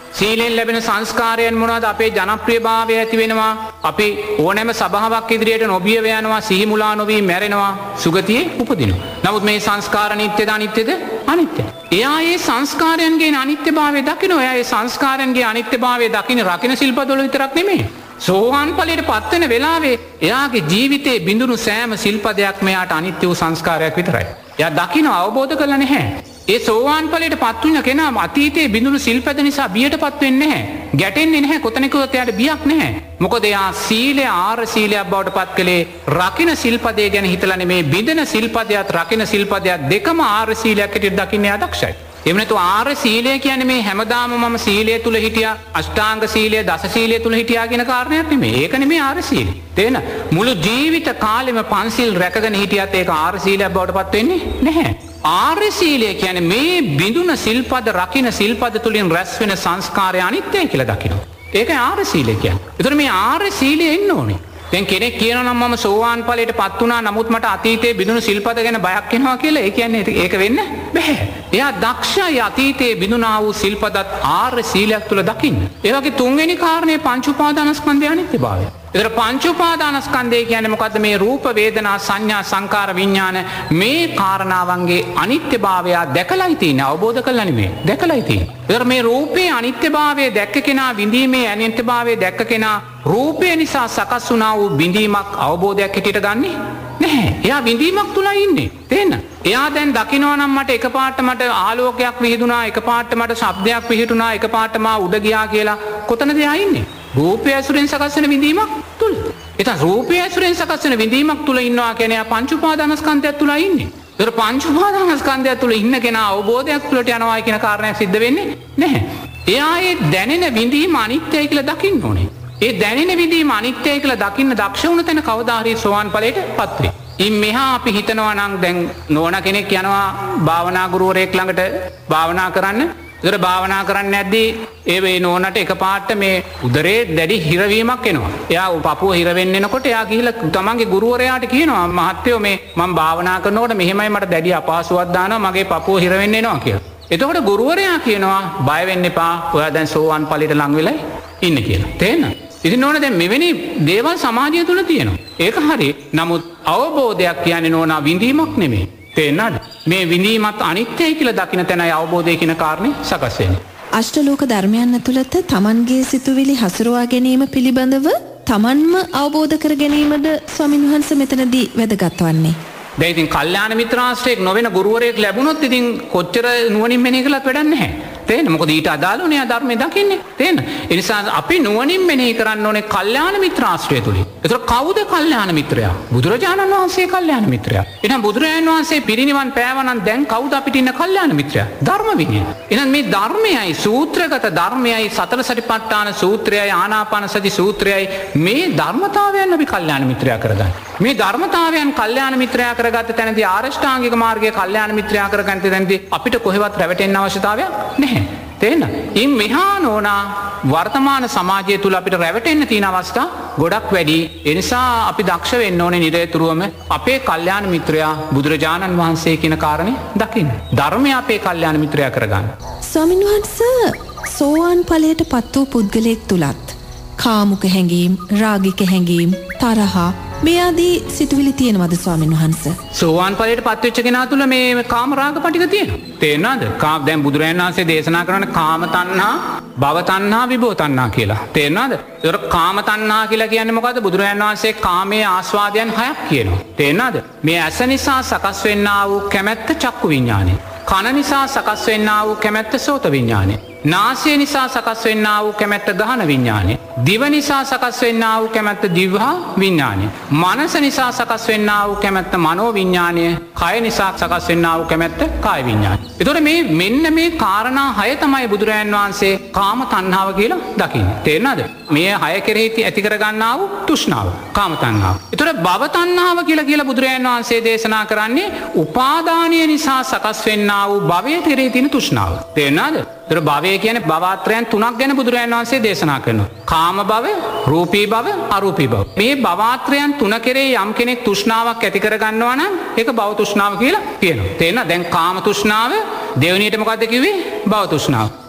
සීලෙන් ලැබෙන සංස්කාරයන් මොනවද? අපේ ජනප්‍රියභාවය ඇති වෙනවා. අපි ඕනෑම සභාවක් ඉදිරියට නොබියව යනවා, සිහි මුලා නොවී මැරෙනවා, සුගතියේ උපදිනවා. නමුත් මේ සංස්කාර නිට්ටයද අනිත්‍යද? අනිත්‍යයි. එයා ඒ සංස්කාරයන්ගේ අනිත්‍යභාවය දකිනවා. එයා ඒ සංස්කාරයන්ගේ අනිත්‍යභාවය දකින්න රකින්න සිල්පදවල විතරක් නෙමෙයි. සෝවාන් ඵලයට පත් වෙන වෙලාවේ එයාගේ ජීවිතේ බිඳුණු සෑම සිල්පදයක්ම එයාට අනිත්‍ය වූ සංස්කාරයක් විතරයි. එයා දකින්න අවබෝධ කරලා නැහැ. ඒ සෝවාන් ඵලයට පත් වුණ කෙනා අතීතයේ බිඳුණු සිල්පද නිසා බියටපත් වෙන්නේ නැහැ. ගැටෙන්නේ නැහැ. කොතනකවත් එයාට බියක් නැහැ. මොකද එයා සීලය ආර සීලයක් බවට පත් කළේ රකින්න සිල්පදේ ගැන හිතලා නෙමේ. බිඳෙන සිල්පදයට රකින්න සිල්පදයට දෙකම ආර සීලයක් හැටියට දකින්න එයා දක්ෂයි. එහෙම නැතු ආර සීලය කියන්නේ මේ හැමදාම මම සීලය තුල හිටියා, අෂ්ටාංග සීලය, දස සීලය තුල හිටියා කියන කාරණයක් නෙමෙයි. ඒක නෙමෙයි ආර සීලය. තේන මුළු ජීවිත කාලෙම පන්සිල් රැකගෙන හිටියත් ඒක ආර සීලයක් බවට පත් වෙන්නේ නැහැ. ආර්ය සීලය කියන්නේ මේ බිඳුන සිල්පද රකින්න සිල්පද තුලින් රැස් වෙන සංස්කාරය අනිත්‍යයි කියලා දකිනවා. ඒක ආර්ය සීලය කියන්නේ. ඒතර මේ ආර්ය සීලය එන්න ඕනේ. දැන් කෙනෙක් කියනවා නම් මම සෝවාන් ඵලයට පත් වුණා නමුත් මට අතීතයේ බිඳුණු සිල්පද ගැන බයක් එනවා කියලා. ඒ කියන්නේ ඒක වෙන්න බෑ. එයා දක්ෂයි අතීතයේ බිඳුණා වූ සිල්පදත් ආර්ය සීලයක් තුල දකින්න. ඒ වගේ තුන්වෙනි කාරණේ පංච උපාදානස්කන්ධය අනිත්‍යභාවය. ඒතර පංච උපාදානස්කන්ධය කියන්නේ මොකද්ද? මේ රූප වේදනා සංඥා සංකාර විඥාන මේ කාරණාවන්ගේ අනිත්‍යභාවය දැකලායි තියෙන්නේ. අවබෝධ කරලා නෙමෙයි. දැකලායි තියෙන්නේ. ඒතර මේ රූපේ අනිත්‍යභාවය දැක්ක කෙනා විඳීමේ අනිත්‍යභාවය දැක්ක කෙනා රූපය නිසා සකස් වුණා වූ බිඳීමක් අවබෝධයක් හැටියට ගන්නෙ නැහැ. එයා විඳීමක් තුලයි ඉන්නේ. තේන්න? එයා දැන් දකිනවා නම් මට එකපාරට මට ආලෝකයක් විහිදුණා, එකපාරට මට ශබ්දයක් විහිදුණා, එකපාරට මා උඩ ගියා කියලා කොතනද එයා ඉන්නේ? රූපය ඇසුරෙන් සකස් වෙන විඳීමක් තුල. එතන රූපය ඇසුරෙන් සකස් වෙන විඳීමක් තුල ඉන්නවා කියන්නේ එයා පංච උපාදානස්කන්ධය තුලයි ඉන්නේ. ඒතර පංච උපාදානස්කන්ධය තුල ඉන්න කෙනා අවබෝධයක් තුලට යනවා කියන කාරණයක් සිද්ධ වෙන්නේ නැහැ. එයා ඒ දැනෙන විඳීම අනිත්‍යයි කියලා දකින්න ඕනේ. ඒ දැනෙන විඳීම අනිත්‍යයි කියලා දකින්න දක්ෂ වුණ තැන කවදා හරි සෝවාන් ඵලයට පත් වෙයි. ඉන් මෙහා අපි හිතනවා නම් දැන් නෝන කෙනෙක් යනවා භාවනා ගුරුවරයෙක් ළඟට භාවනා කරන්න. ඒතර භාවනා කරන්නේ නැද්දී ඒ වේ නෝනට එකපාරට මේ උදරේ දැඩි හිරවීමක් එනවා. එයා පපුව හිර වෙන්න එනකොට එයා ගිහිල්ලා තමන්ගේ ගුරුවරයාට කියනවා මහත්තයෝ මේ මම භාවනා කරනකොට මෙහෙමයි මට දැඩි අපහසුවක් දානවා මගේ පපුව හිර වෙන්න එනවා කියලා. එතකොට ගුරුවරයා කියනවා බය වෙන්න එපා. ඔයා දැන් සෝවාන් ඵලයට ලං වෙලා ඉන්න කියලා. තේරෙනවද? ඉතින් නෝන දැන් මෙවැනි දේවල් සමාජය තුල තියෙනවා. ඒක හරි. නමුත් අවබෝධයක් කියන්නේ නෝනා විඳීමක් නෙමෙයි. තේරෙනවද? මේ විඳීමත් අනිත්‍යයි කියලා දකින්න තැනයි අවබෝධය කියන කාරණේ සකස් වෙන්නේ. අෂ්ටලෝක ධර්මයන් ඇතුළත තමන්ගේ සිතුවිලි හසුරුවා ගැනීම පිළිබඳව තමන්ම අවබෝධ කර ගැනීමද ස්වාමින් වහන්සේ මෙතනදී වැදගත් වන්නේ. දැන් ඉතින් කල්යාණ මිත්‍රාශ්‍රයෙක් නොවන ගුරුවරයෙක් ලැබුණොත් ඉතින් කොච්චර නුවණින් මෙනෙහි කළත් වැඩක් නැහැ. තේන්න මොකද ඊට අදාළවනේ ධර්මයේ දකින්නේ. තේන්න. ඒ නිසා අපි නුවණින් මෙනෙහි කරන්න ඕනේ කල්යාණ මිත්‍රාශ්‍රය තුලින්. ඒතර කවුද කල්යාණ මිත්‍රයා? බුදුරජාණන් වහන්සේ කල්යාණ මිත්‍රයා. එහෙනම් බුදුරජාණන් වහන්සේ පිරිනිවන් පෑවනම් දැන් කවුද අපිට ඉන්න කල්යාණ මිත්‍රයා? ධර්ම විනය. එහෙනම් මේ ධර්මයයි සූත්‍රගත ධර්මයයි සතර සටිපට්ඨාන සූත්‍රයයි ආනාපාන සති සූත්‍රයයි මේ ධර්මතාවයන් අපි කල්යාණ මිත්‍රයා කරගන්න. මේ ධර්මතාවයන් කල්යාණ මිත්‍රයා කරගත්ත තැනදී ආරෂ්ඨාංගික මාර්ගයේ කල්යාණ මිත්‍රයා කරගන්න තැනදී අපිට කොහෙවත් රැවටෙන්න අවශ්‍යතාවයක් නැහැ. තේන්න? ඉන් මෙහා නෝනා වර්තමාන සමාජය තුල අපිට රැවටෙන්න තියෙන අවස්ථා ගොඩක් වැඩි. ඒ නිසා අපි දක්ෂ වෙන්න ඕනේ නිරතුරුවම අපේ කල්යාණ මිත්‍රයා බුදුරජාණන් වහන්සේ කියන කාරණේ දකින්න. ධර්මය අපේ කල්යාණ මිත්‍රයා කරගන්න. ස්වාමීන් වහන්සේ සෝවාන් ඵලයට පත් වූ පුද්ගලයෙක් තුලත් කාමුක හැඟීම්, රාගික හැඟීම්, තරහා මේ ආදී සිතුවිලි තියෙනවද ස්වාමීන් වහන්සේ? සෝවාන් ඵලයට පත් වෙච්ච කෙනා තුල මේ කාම රාග පටික තියෙනවා. තේරෙනවද? කාම දැන් බුදුරජාණන් වහන්සේ දේශනා කරන්නේ කාම තණ්හා, භව තණ්හා, විභව තණ්හා කියලා. තේරෙනවද? ඒතර කාම තණ්හා කියලා කියන්නේ මොකද්ද? බුදුරජාණන් වහන්සේ කාමයේ ආස්වාදයන් හයක් කියනවා. තේරෙනවද? මේ ඇස නිසා සකස් වෙන්නා වූ කැමැත්ත චක්කු විඥානය. කන නිසා සකස් වෙන්නා වූ කැමැත්ත සෝත විඥානය. නාසය නිසා සකස් වෙන්නා වූ කැමැත්ත ගහන විඥානය. දිව නිසා සකස් වෙන්නා වූ කැමැත්ත දිවහා විඥානය. මනස නිසා සකස් වෙන්නා වූ කැමැත්ත මනෝ විඥානය. කය නිසා සකස් වෙන්නා වූ කැමැත්ත කාය විඥානය. ඒතකොට මේ මෙන්න මේ කාරණා හය තමයි බුදුරජාන් වහන්සේ කාම තණ්හාව කියලා දකින්නේ. තේරෙනවද? මේ හය කෙරෙහි ඇති කර ගන්නා වූ තෘෂ්ණාව කාම තණ්හාව. ඒතකොට භව තණ්හාව කියලා කියලා බුදුරජාන් වහන්සේ දේශනා කරන්නේ උපාදානය නිසා සකස් වෙන්නා වූ භවයේ කෙරෙහි තියෙන තෘෂ්ණාව. තේරෙනවද? ඒතර භවය කියන්නේ භවත්‍රයන් තුනක් ගැන බුදුරජාණන් වහන්සේ දේශනා කරනවා. කාම භව, රූපී භව, අරූපී භව. මේ භවත්‍රයන් තුන කෙරේ යම් කෙනෙක් තෘෂ්ණාවක් ඇති කර ගන්නවා නම් ඒක භව තෘෂ්ණාව කියලා කියනවා. තේරෙනවද? දැන් කාම තෘෂ්ණාව දෙවෙනියට මොකද්ද කිව්වේ? භව තෘෂ්ණාව.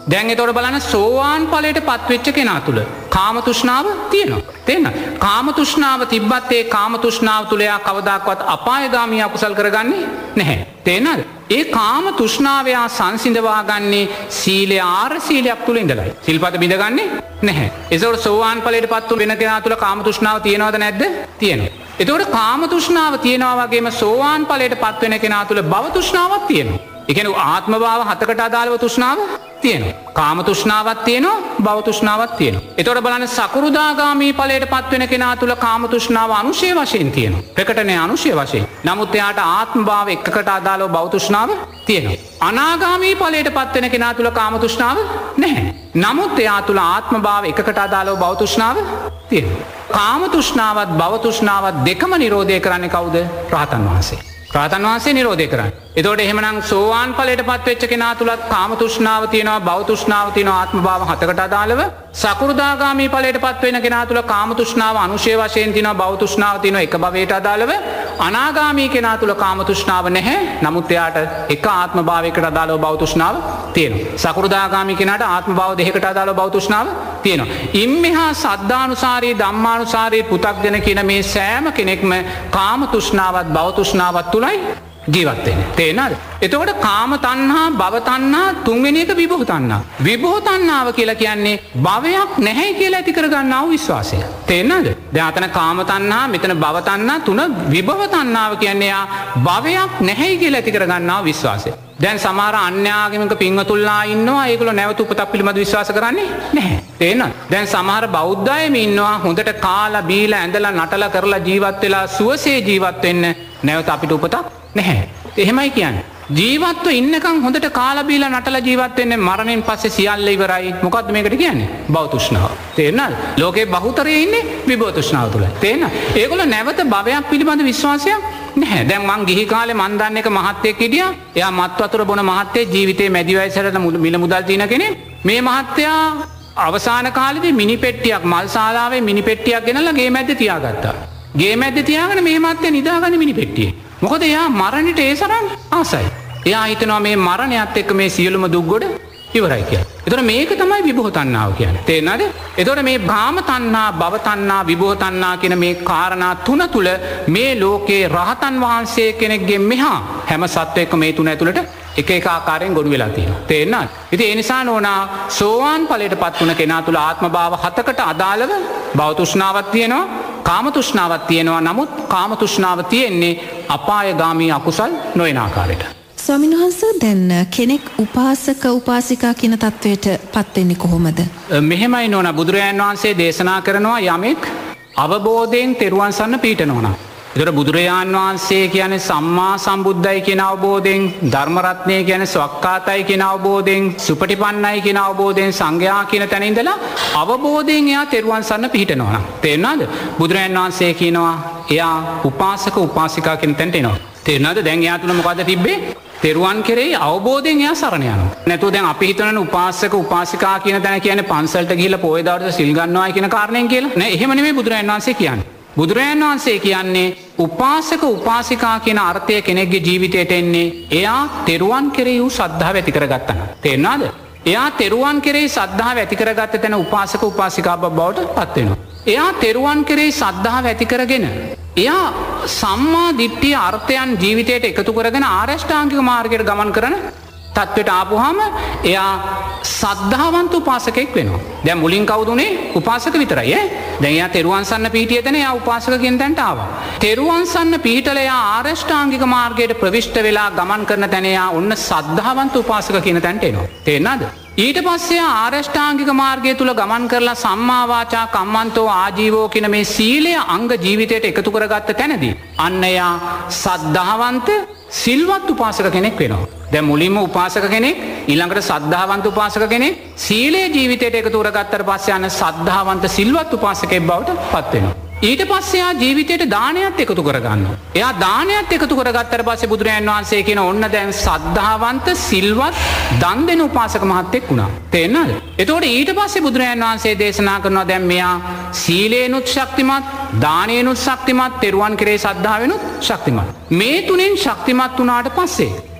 දැන් එතකොට බලන්න සෝවාන් ඵලයට පත්වෙච්ච කෙනා තුල කාම තෘෂ්ණාව තියෙනවා. තේන්න? කාම තෘෂ්ණාව තිබ්බත් ඒ කාම තෘෂ්ණාව තුල යා කවදාකවත් අපායගාමී අකුසල් කරගන්නේ නැහැ. තේන්නද? ඒ කාම තෘෂ්ණාව යා සංසිඳවා ගන්නේ සීලය ආර සීලයක් තුල ඉඳලායි. සිල්පද බිඳගන්නේ නැහැ. ඒසොට සෝවාන් ඵලයට පත් වෙන කෙනා තුල කාම තෘෂ්ණාව තියෙනවද නැද්ද? තියෙනවා. එතකොට කාම තෘෂ්ණාව තියෙනවා වගේම සෝවාන් ඵලයට පත් වෙන කෙනා තුල භව තෘෂ්ණාවක් තියෙනවා. ඒ කියන්නේ ආත්ම භාව හතකට අදාළව තෘෂ්ණාව තියෙනවා. කාම තෘෂ්ණාවක් තියෙනවා, භව තෘෂ්ණාවක් තියෙනවා. එතකොට බලන්න සකෘදාගාමී ඵලයට පත් වෙන කෙනා තුල කාම තෘෂ්ණාව අනුශය වශයෙන් තියෙනවා. ප්‍රකටනේ අනුශය වශයෙන්. නමුත් එයාට ආත්ම භාව එකකට අදාළව භව තෘෂ්ණාව තියෙනවා. අනාගාමී ඵලයට පත් වෙන කෙනා තුල කාම තෘෂ්ණාව නැහැ. නමුත් එයා තුල ආත්ම භාව එකකට අදාළව භව තෘෂ්ණාව තියෙනවා. කාම තෘෂ්ණාවත් භව තෘෂ්ණාවත් දෙකම නිරෝධය කරන්නේ කවුද? රහතන් වහන්සේ. රහතන් වහන්සේ නිරෝධය කරන්නේ. එතකොට එහෙමනම් සෝවාන් ඵලයට පත් වෙච්ච කෙනා තුලත් කාම තෘෂ්ණාව තියෙනවා, භව තෘෂ්ණාව තියෙනවා, ආත්ම භාව හතකට අදාළව. සකෘදාගාමී ඵලයට පත් වෙන කෙනා තුල කාම තෘෂ්ණාව අනුශය වශයෙන් තියෙනවා, භව තෘෂ්ණාව තියෙනවා එක භවයට අදාළව. අනාගාමී කෙනා තුල කාම තෘෂ්ණාව නැහැ. නමුත් එයාට එක ආත්ම භාවයකට අදාළව භව තෘෂ්ණාව තියෙනවා. සකෘදාගාමී කෙනාට ආත්ම භාව දෙකකට අදාළව භව තෘෂ්ණාව තියෙනවා. ඉම්මෙහා සද්ධානුසාරී ධම්මානුසාරී පු탁ජන කියන මේ සෑම කෙනෙක්ම කාම තෘෂ්ණාවත් භව තෘෂ්ණාවත් තුලයි ජීවත් වෙන්නේ. තේරෙනවද? එතකොට කාම තණ්හා, භව තණ්හා, තුන්වෙනි එක විභව තණ්හා. විභව තණ්හාව කියලා කියන්නේ භවයක් නැහැ කියලා ඇති කරගන්නා වූ විශ්වාසය. තේරෙනවද? දැන් අතන කාම තණ්හා, මෙතන භව තණ්හා, තුන විභව තණ්හාව කියන්නේ යා භවයක් නැහැ කියලා ඇති කරගන්නා වූ විශ්වාසය. දැන් සමහර අන්‍යාගමික පින්වතුන්ලා ඉන්නවා ඒගොල්ලෝ නැවත උපතක් පිළිබඳ විශ්වාස කරන්නේ නැහැ. තේරෙනවද? දැන් සමහර බෞද්ධ අයම ඉන්නවා හොඳට කාලා බීලා ඇඳලා නටලා කරලා ජීවත් වෙලා සුවසේ ජීවත් වෙන්න නැවත අපිට උපතක් නැහැ. එහෙමයි කියන්නේ. ජීවත්ව ඉන්නකම් හොඳට කාලා බීලා නටලා ජීවත් වෙන්නේ මරණයෙන් පස්සේ සියල්ල ඉවරයි. මොකද්ද මේකට කියන්නේ? භව තෘෂ්ණාව. තේරෙනවද? ලෝකේ බහුතරයේ ඉන්නේ විභව තෘෂ්ණාව තුලයි. තේරෙනවද? ඒගොල්ලෝ නැවත භවයක් පිළිබඳ විශ්වාසයක් නැහැ. දැන් මං ගිහි කාලේ මන් දන්න එක මහත්තයෙක් හිටියා. එයා මත් වතුර බොන මහත්තයෙක්, ජීවිතේ මැදි වයසට මිල මුදල් තියෙන කෙනෙක්. මේ මහත්තයා අවසාන කාලේදී මිනි පෙට්ටියක් මල් ශාලාවේ මිනි පෙට්ටියක් ගෙනල්ලා ගේ මැද්දේ තියාගත්තා. ගේ මැද්දේ තියාගෙන මේ මහත්තයා නිදාගන්නේ මිනි පෙට්ටියේ. මොකද එයා මරණයට ඒ තරම් ආසයි. එයා හිතනවා මේ මරණයත් එක්ක මේ සියලුම දුක් ගොඩ ඉවරයි කියලා. ඒතර මේක තමයි විභව තණ්හාව කියන්නේ. තේරෙනවද? ඒතර මේ භාම තණ්හා, භව තණ්හා, විභව තණ්හා කියන මේ කාරණා තුන තුල මේ ලෝකේ රහතන් වහන්සේ කෙනෙක්ගේ මෙහා හැම සත්වයකම මේ තුන ඇතුළට එක එක ආකාරයෙන් ගොනු වෙලා තියෙනවා. තේරෙනවද? ඉතින් ඒ නිසා නෝනා සෝවාන් ඵලයට පත් වුණ කෙනා තුල ආත්ම භාව හතකට අදාළව භව තෘෂ්ණාවක් තියෙනවා, කාම තෘෂ්ණාවක් තියෙනවා. නමුත් කාම තෘෂ්ණාව තියෙන්නේ අපායගාමී අකුසල් නොවන ආකාරයට. ස්වාමීන් වහන්සේ දැන් කෙනෙක් උපාසක උපාසිකා කියන තත්වයට පත් වෙන්නේ කොහොමද? මෙහෙමයි නෝනා බුදුරජාණන් වහන්සේ දේශනා කරනවා යමෙක් අවබෝධයෙන් තෙරුවන් සරණ පිහිටනවා නම්. ඒතර බුදුරජාන් වහන්සේ කියන්නේ සම්මා සම්බුද්ධයි කියන අවබෝධයෙන්, ධර්ම රත්නය කියන්නේ ස්වක්කාතයි කියන අවබෝධයෙන්, සුපටිපන්නයි කියන අවබෝධයෙන්, සංඝයා කියන තැන ඉඳලා අවබෝධයෙන් එයා තෙරුවන් සරණ පිහිටනවා නම්. තේරෙනවද? බුදුරජාන් වහන්සේ කියනවා එයා උපාසක උපාසිකා කියන තැනට එනවා. තේරෙනවද? දැන් එයා තුන මොකද්ද තිබ්බේ? තෙරුවන් කෙරෙහි අවබෝධයෙන් එයා සරණ යනවා. නැතුව දැන් අපි හිතන උපාසක උපාසිකා කියන තැන කියන්නේ පන්සලට ගිහිල්ලා පොයේ දවල්ට සිල් ගන්නවායි කියන කාරණයෙන් කියලා. නෑ, එහෙම නෙමෙයි බුදුරජාණන් වහන්සේ කියන්නේ. බුදුරජාණන් වහන්සේ කියන්නේ උපාසක උපාසිකා කියන අර්ථය කෙනෙක්ගේ ජීවිතයට එන්නේ එයා තෙරුවන් කෙරෙහි වූ ශ්‍රද්ධාව ඇති කරගත්තා නම්. තේරෙනවද? එයා තෙරුවන් කෙරෙහි ශ්‍රද්ධාව ඇති කරගත්ත තැන උපාසක උපාසිකා බවට පත් වෙනවා. එයා තෙරුවන් කෙරෙහි ශ්‍රද්ධාව ඇති කරගෙන එයා සම්මා දිට්ඨිය අර්ථයන් ජීවිතයට එකතු කරගෙන ආරෂ්ඨාංගික මාර්ගයට ගමන් කරන තත්ත්වයට ආපුවාම එයා සද්ධාවන්ත උපාසකෙක් වෙනවා. දැන් මුලින් කවුද උනේ? උපාසක විතරයි ඈ. දැන් එයා තෙරුවන් සරණ පිහිටිය තැන එයා උපාසක කියන තැනට ආවා. තෙරුවන් සරණ පිහිටලා එයා ආරෂ්ඨාංගික මාර්ගයට ප්‍රවිෂ්ඨ වෙලා ගමන් කරන තැන එයා ඔන්න සද්ධාවන්ත උපාසක කියන තැනට එනවා. තේරෙනවද? ඊට පස්සේ ආරෂ්ඨාංගික මාර්ගය තුල ගමන් කරලා සම්මා වාචා කම්මන්තෝ ආජීවෝ කියන මේ සීලය අංග ජීවිතයට එකතු කරගත්ත තැනදී අන්න එයා සද්ධාවන්ත සිල්වත් උපාසක කෙනෙක් වෙනවා. දැන් මුලින්ම උපාසක කෙනෙක්, ඊළඟට සද්ධාවන්ත උපාසක කෙනෙක්, සීලේ ජීවිතයට එකතු කරගත්තට පස්සේ අන්න සද්ධාවන්ත සිල්වත් උපාසකෙක් බවට පත් වෙනවා. ඊට පස්සේ එයා ජීවිතයට දානයත් එකතු කරගන්නවා. එයා දානයත් එකතු කරගත්තට පස්සේ බුදුරජාණන් වහන්සේ කියන ඔන්න දැන් සද්ධාවන්ත සිල්වත් දන් දෙන උපාසක මහත්තයෙක් වුණා. තේරෙනවද? එතකොට ඊට පස්සේ බුදුරජාණන් වහන්සේ දේශනා කරනවා දැන් මෙයා සීලේනුත් ශක්තිමත්, දානේනුත් ශක්තිමත්, තෙරුවන් කෙරේ ශ්‍රද්ධාවෙනුත් ශක්තිමත්. මේ තුනෙන් ශක්තිමත් වුණාට පස්සේ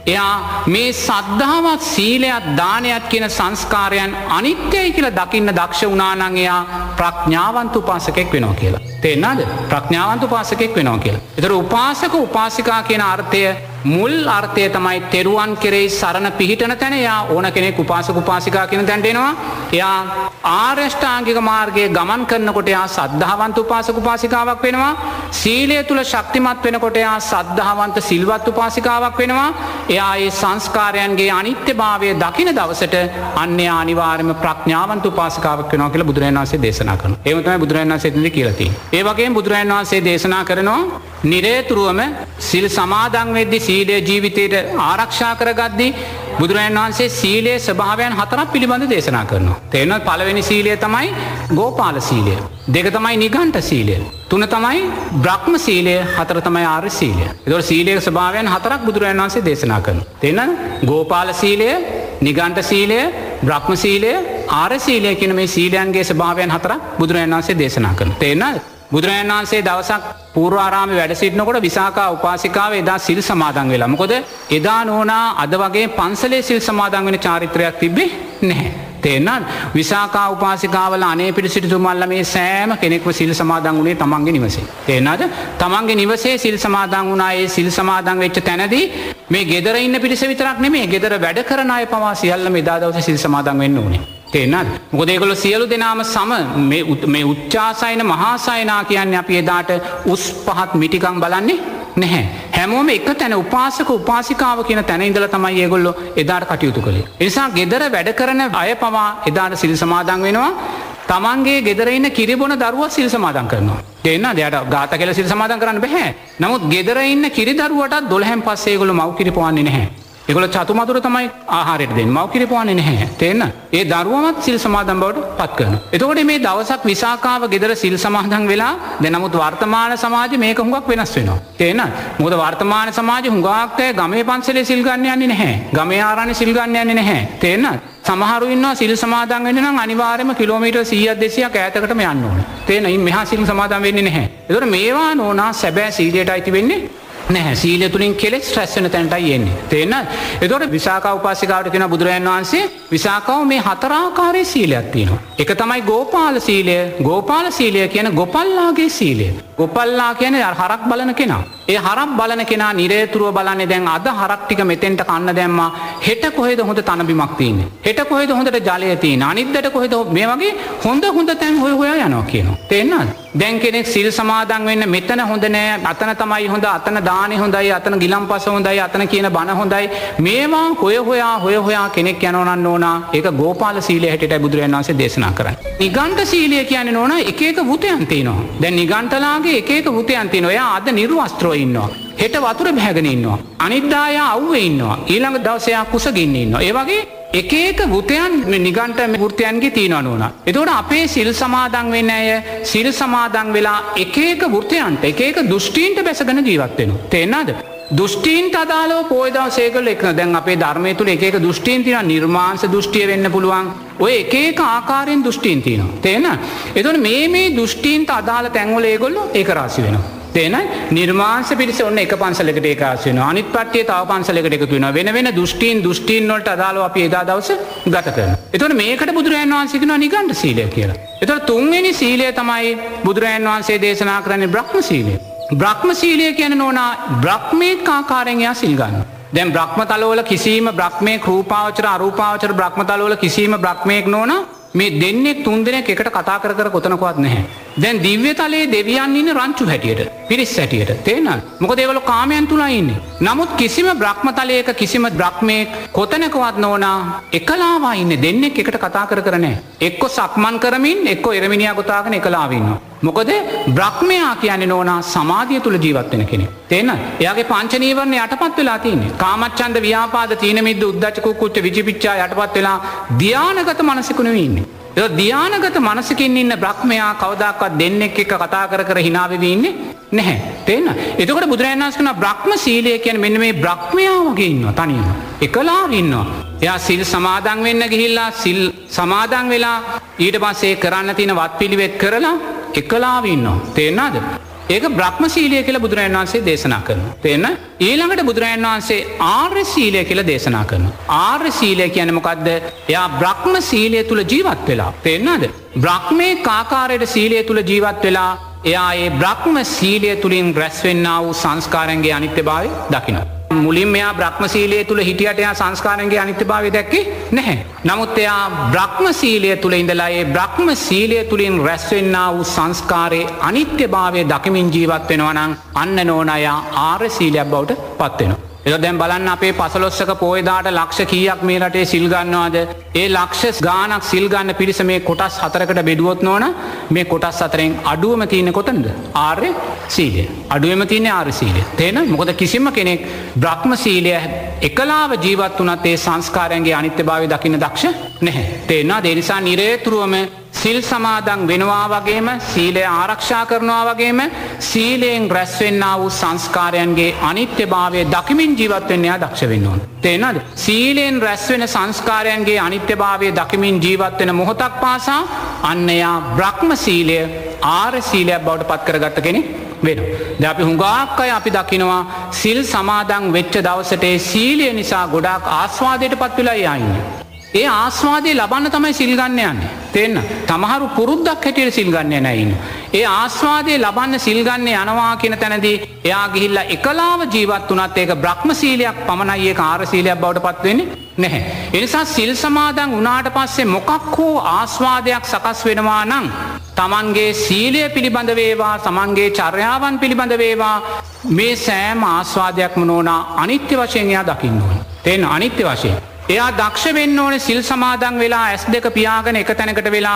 එයා මේ සද්ධාවත් සීලයක් දානයක් කියන සංස්කාරයන් අනිත්‍යයි කියලා දකින්න දක්ෂ වුණා නම් එයා ප්‍රඥාවන්ත උපාසකෙක් වෙනවා කියලා. තේරෙනවද? ප්‍රඥාවන්ත උපාසකෙක් වෙනවා කියලා. ඒතර උපාසක උපාසිකා කියන අර්ථය මුල් අර්ථය තමයි තෙරුවන් කෙරෙහි සරණ පිහිටන තැන එයා ඕන කෙනෙක් උපාසක උපාසිකා කියන තැනට එනවා. එයා ආර්ය අෂ්ටාංගික මාර්ගයේ ගමන් කරනකොට එයා සද්ධාවන්ත උපාසක උපාසිකාවක් වෙනවා. සීලය තුල ශක්තිමත් වෙනකොට එයා සද්ධාවන්ත සිල්වත් උපාසිකාවක් වෙනවා. එයා ඒ සංස්කාරයන්ගේ අනිත්‍යභාවය දකින දවසට අන්‍ය අනිවාර්යම ප්‍රඥාවන්ත උපාසිකාවක් වෙනවා කියලා බුදුරජාණන් වහන්සේ දේශනා කරනවා. ඒව තමයි බුදුරජාණන් වහන්සේ දෙන්නේ කියලා තියෙන්නේ. ඒ වගේම බුදුරජාණන් වහන්සේ දේශනා කරනවා නිරේතුරුවම සිල් සමාදන් වෙද්දී සීලය ජීවිතයට ආරක්ෂා කරගද්දී බුදුරජාණන් වහන්සේ සීලේ ස්වභාවයන් හතරක් පිළිබඳ දේශනා කරනවා. තේරෙනවද? පළවෙනි සීලය තමයි ගෝපාල සීලය. දෙක තමයි නිගණ්ඨ සීලය. තුන තමයි බ්‍රහ්ම සීලය. හතර තමයි ආර්ය සීලය. ඒතකොට සීලේ ස්වභාවයන් හතරක් බුදුරජාණන් වහන්සේ දේශනා කරනවා. තේරෙනවද? ගෝපාල සීලය, නිගණ්ඨ සීලය, බ්‍රහ්ම සීලය, ආර්ය සීලය කියන මේ සීලයන්ගේ ස්වභාවයන් හතරක් බුදුරජාණන් වහන්සේ දේශනා කරනවා. තේරෙනවද? බුදුරජාණන් වහන්සේ දවසක් පූර්වාරාමේ වැඩ සිටිනකොට විසාකා උපාසිකාව එදා සිල් සමාදන් වෙලා. මොකද එදා නෝනා අද වගේ පන්සලේ සිල් සමාදන් වෙන චාරිත්‍රයක් තිබ්බේ නැහැ. තේරෙනවද? විසාකා උපාසිකාවල අනේ පිට සිටුතුමල්ලා මේ සෑම කෙනෙක්ම සිල් සමාදන් වුණේ තමන්ගේ නිවසේ. තේරෙනවද? තමන්ගේ නිවසේ සිල් සමාදන් වුණා. ඒ සිල් සමාදන් වෙච්ච තැනදී මේ ගෙදර ඉන්න පිරිස විතරක් නෙමෙයි ගෙදර වැඩ කරන අය පවා සියල්ලම එදා දවසේ සිල් සමාදන් වෙන්න ඕනේ. තේරෙනවද? මොකද ඒගොල්ලෝ සියලු දෙනාම සම මේ මේ උච්චාසයන මහාසයනා කියන්නේ අපි එදාට උස් පහත් මිටිකම් බලන්නේ නැහැ. හැමෝම එක තැන උපාසක උපාසිකාව කියන තැන ඉඳලා තමයි ඒගොල්ලෝ එදාට කටයුතු කළේ. ඒ නිසා ගෙදර වැඩ කරන අය පවා එදාට සිල් සමාදන් වෙනවා. තමන්ගේ ගෙදර ඉන්න කිරිබොන දරුවා සිල් සමාදන් කරනවා. තේරෙනවද? එයාට ගාත කියලා සිල් සමාදන් කරන්න බෑ. නමුත් ගෙදර ඉන්න කිරි දරුවටත් දොළහෙන් පස්සේ ඒගොල්ලෝ මව් කිරි පොවන්නේ නැහැ. ඒගොල්ලෝ චතු මధుර තමයි ආහාරයට දෙන්නේ. මව් කිරි පොවන්නේ නැහැ. තේරෙනවද? ඒ දරුවමත් සිල් සමාදන් බවට පත් කරනවා. එතකොට මේ දවසක් විසාකාව ගෙදර සිල් සමාදන් වෙලා දැන් නමුත් වර්තමාන සමාජෙ මේක හුඟක් වෙනස් වෙනවා. තේරෙනවද? මොකද වර්තමාන සමාජෙ හුඟක් අය ගමේ පන්සලේ සිල් ගන්න යන්නේ නැහැ. ගමේ ආරණ්‍ය සිල් ගන්න යන්නේ නැහැ. තේරෙනවද? සමහරු ඉන්නවා සිල් සමාදන් වෙන්න නම් අනිවාර්යයෙන්ම කිලෝමීටර් සීයක් දෙසීයක් ඈතකටම යන්න ඕනේ. තේරෙනවද? මෙහා සිල් සමාදන් වෙන්නේ නැහැ. ඒතකොට මේවා නෝනා සැබෑ සීලයට අයිති වෙන්නේ නැහැ. සීලය තුලින් කෙලෙස් රැස් වෙන තැනටයි එන්නේ. තේරෙනවද? ඒතකොට විසාකා උපාසිකාවට කියන බුදුරජාණන් වහන්සේ විසාකාව මේ හතර ආකාරයේ සීලයක් තියෙනවා. එක තමයි ගෝපාල සීලය. ගෝපාල සීලය කියන්නේ ගොපල්ලාගේ සීලය. ගොපල්ලා කියන්නේ හරක් බලන කෙනා. ඒ හරක් බලන කෙනා නිරේතුරුව බලන්නේ දැන් අද හරක් ටික මෙතෙන්ට කන්න දැම්මා. හෙට කොහෙද හොඳ තන බිමක් තියෙන්නේ? හෙට කොහෙද හොඳට ජලය තියෙන්නේ? අනිද්දාට කොහෙද මේ වගේ හොඳ හොඳ තැන් හොය හොයා යනවා කියනවා. තේරෙනවද? දැන් කෙනෙක් සිල් සමාදන් වෙන්න මෙතන හොඳ නෑ, අතන තමයි හොඳ, අතන දානේ හොඳයි, අතන ගිලම්පස හොඳයි, අතන කියන බණ හොඳයි. මේවා හොය හොයා හොය හොයා කෙනෙක් යනවා නම් නෝනා ඒක ගෝපාල සීලය හැටියටයි බුදුරජාණන් වහන්සේ දේශනා කරන්නේ. නිගණ්ඨ සීලය කියන්නේ නෝනා එක එක වුතයන් තියෙනවා. දැන් නිගණ්ඨලාගේ එක එක වුතයන් තියෙනවා. එයා අද නිර්වස්ත්‍රව ඉන්නවා. හෙට වතුර බැහැගෙන ඉන්නවා. අනිද්දා එයා අවුවේ ඉන්නවා. ඊළඟ දවසේ එයා කුසගින්න ඉන්නවා. ඒ වගේ එක එක වෘතයන් නිගණ්ඨ වෘතයන්ගේ තියෙනවා නෝනා. එතකොට අපේ සිල් සමාදන් වෙන අය සිල් සමාදන් වෙලා එක එක වෘතයන්ට එක එක දෘෂ්ටීන්ට බැසගෙන ජීවත් වෙනවා. තේරෙනවද? දෘෂ්ටීන්ට අදාළව පොය දවසේ ඒගොල්ලෝ එක දැන් අපේ ධර්මයේ තුල එක එක දෘෂ්ටීන් තියෙනවා. නිර්මාංශ දෘෂ්ටිය වෙන්න පුළුවන්. ඔය එක එක ආකාරයෙන් දෘෂ්ටීන් තියෙනවා. තේරෙනවද? එතකොට මේ මේ දෘෂ්ටීන්ට අදාළ තැන්වල ඒගොල්ලෝ ඒක රාශි වෙනවා. තේරෙනවද? නිර්මාංශ පිරිස ඔන්න එක පන්සලකට ඒක රාශි වෙනවා. අනිත් පැත්තේ තව පන්සලකට එකතු වෙනවා. වෙන වෙන දෘෂ්ටීන් දෘෂ්ටීන් වලට අදාළව අපි එදා දවසේ ගත කරනවා. එතකොට මේකට බුදුරජාණන් වහන්සේ කියනවා නිගණ්ඨ සීලය කියලා. එතකොට තුන්වෙනි සීලය තමයි බුදුරජාණන් වහන්සේ දේශනා කරන්නේ බ්‍රහ්ම සීලය. බ්‍රහ්ම සීලය කියන්නේ නෝනා බ්‍රහ්මීක ආකාරයෙන් එයා සිල් ගන්නවා. දැන් බ්‍රහ්මතලවල කිසිම බ්‍රහ්මේක රූපාවචර අරූපාවචර බ්‍රහ්මතලවල කිසිම බ්‍රහ්මේක නෝනා මේ දෙන්නෙක් තුන් දෙනෙක් එකට කතා කර කර කොතනකවත් නැහැ. දැන් දිව්‍ය තලයේ දෙවියන් ඉන්නේ රංචු හැටියට, පිරිස් හැටියට. තේරෙනවද? මොකද ඒගොල්ලෝ කාමයන් තුලයි ඉන්නේ. නමුත් කිසිම බ්‍රහ්මතලයක කිසිම බ්‍රහ්මේක කොතනකවත් නෝනා එකලාවා ඉන්නේ දෙන්නෙක් එකට කතා කර කර නැහැ. එක්ක සක්මන් කරමින් එක්ක එරමිනියා ගොතාගෙන එකලාව ඉන්නවා. මොකද බ්‍රහ්මයා කියන්නේ නෝනා සමාධිය තුල ජීවත් වෙන කෙනෙක්. තේරෙනවද? එයාගේ පංච නීවරණ යටපත් වෙලා තියෙන්නේ. කාමච්ඡන්ද ව්‍යාපාද තීන මිද්ද උද්ධච්ච කුක්කුච්ච විචිකිච්ඡා යටපත් වෙලා ධානාගත මනසක නෙවෙයි ඉන්නේ. ඒ ධානාගත මනසකින් ඉන්න බ්‍රහ්මයා කවදාකවත් දෙන්නෙක් එක්ක කතා කර කර hina වෙවි ඉන්නේ නැහැ. තේරෙනවද? එතකොට බුදුරජාණන් වහන්සේ කියනවා බ්‍රහ්ම සීලය කියන්නේ මෙන්න මේ බ්‍රහ්මයා වගේ ඉන්නවා තනියම. එකලාව ඉන්නවා. එයා සිල් සමාදන් වෙන්න ගිහිල්ලා සිල් සමාදන් වෙලා ඊට පස්සේ කරන්න තියෙන වත්පිළිවෙත් කරලා එකලාව ඉන්නවා. තේරෙනවද? ඒක බ්‍රහ්ම සීලය කියලා බුදුරජාණන් වහන්සේ දේශනා කරනවා. තේරෙනවද? ඊළඟට බුදුරජාණන් වහන්සේ ආර්ය සීලය කියලා දේශනා කරනවා. ආර්ය සීලය කියන්නේ මොකද්ද? එයා බ්‍රහ්ම සීලය තුල ජීවත් වෙලා. තේරෙනවද? බ්‍රහ්මේ කාකාරයේ සීලය තුල ජීවත් වෙලා එයා ඒ බ්‍රහ්ම සීලය තුලින් රැස් වෙන්නා වූ සංස්කාරයන්ගේ අනිත්‍යභාවය දකිනවා. මුලින් මෙයා බ්‍රහ්ම සීලය තුල හිටියට එයා සංස්කාරයන්ගේ අනිත්‍යභාවය දැක්කේ නැහැ. නමුත් එයා බ්‍රහ්ම සීලය තුල ඉඳලා ඒ බ්‍රහ්ම සීලය තුලින් රැස් වෙන්නා වූ සංස්කාරයේ අනිත්‍යභාවය දකිමින් ජීවත් වෙනවා නම් අන්න නෝනා එයා ආර්ය සීලයක් බවට පත් වෙනවා. ඒක දැන් බලන්න අපේ පසළොස්වක පොය දාට ලක්ෂ කීයක් මේ රටේ සිල් ගන්නවද? ඒ ලක්ෂ ගාණක් සිල් ගන්න පිරිස මේ කොටස් හතරකට බෙදුවොත් නෝන මේ කොටස් හතරෙන් අඩුවම තියෙන්නේ කොතනද? ආර්ය සීලය. අඩුවෙම තියෙන්නේ ආර්ය සීලය. තේන? මොකද කිසිම කෙනෙක් බ්‍රහ්ම සීලය එකලාව ජීවත් වුණත් ඒ සංස්කාරයන්ගේ අනිත්‍යභාවය දකින්න දක්ෂ නැහැ. තේනවා? ඒ නිසා නිරේතුරුවම සිල් සමාදන් වෙනවා වගේම සීලය ආරක්ෂා කරනවා වගේම සීලයෙන් රැස් වෙන්නා වූ සංස්කාරයන්ගේ අනිත්‍යභාවය දකිමින් ජීවත් වෙන්න යා දක්ෂ වෙන්න ඕන. තේරෙනවද? සීලයෙන් රැස් වෙන සංස්කාරයන්ගේ අනිත්‍යභාවය දකිමින් ජීවත් වෙන මොහොතක් පාසා අන්න යා බ්‍රහ්ම සීලය ආර්ය සීලයක් බවට පත් කරගත්ත කෙනෙක් වෙනවා. දැන් අපි හුඟක් අය අපි දකිනවා සිල් සමාදන් වෙච්ච දවසට ඒ සීලය නිසා ගොඩාක් ආස්වාදයටපත් වෙලා යා ඉන්නේ. ඒ ආස්වාදේ ලබන්න තමයි සිල් ගන්න යන්නේ. තේන්න. තමහරු පුරුද්දක් හැටියට සිල් ගන්න නැහැ ඉන්නේ. ඒ ආස්වාදේ ලබන්න සිල් ගන්න යනවා කියන තැනදී එයා ගිහිල්ලා එකලාව ජීවත් වුණත් ඒක බ්‍රහ්ම සීලයක් පමණයි ඒක ආර්ය සීලයක් බවට පත් වෙන්නේ නැහැ. ඒ නිසා සිල් සමාදන් වුණාට පස්සේ මොකක් හෝ ආස්වාදයක් සකස් වෙනවා නම් තමන්ගේ සීලය පිළිබඳ වේවා තමන්ගේ චර්යාවන් පිළිබඳ වේවා මේ සෑම ආස්වාදයක්ම නෝනා අනිත්‍ය වශයෙන් එයා දකින්න ඕනේ. තේන්න අනිත්‍ය වශයෙන් එයා දක්ෂ වෙන්න ඕනේ සිල් සමාදන් වෙලා ඇස් දෙක පියාගෙන එක තැනකට වෙලා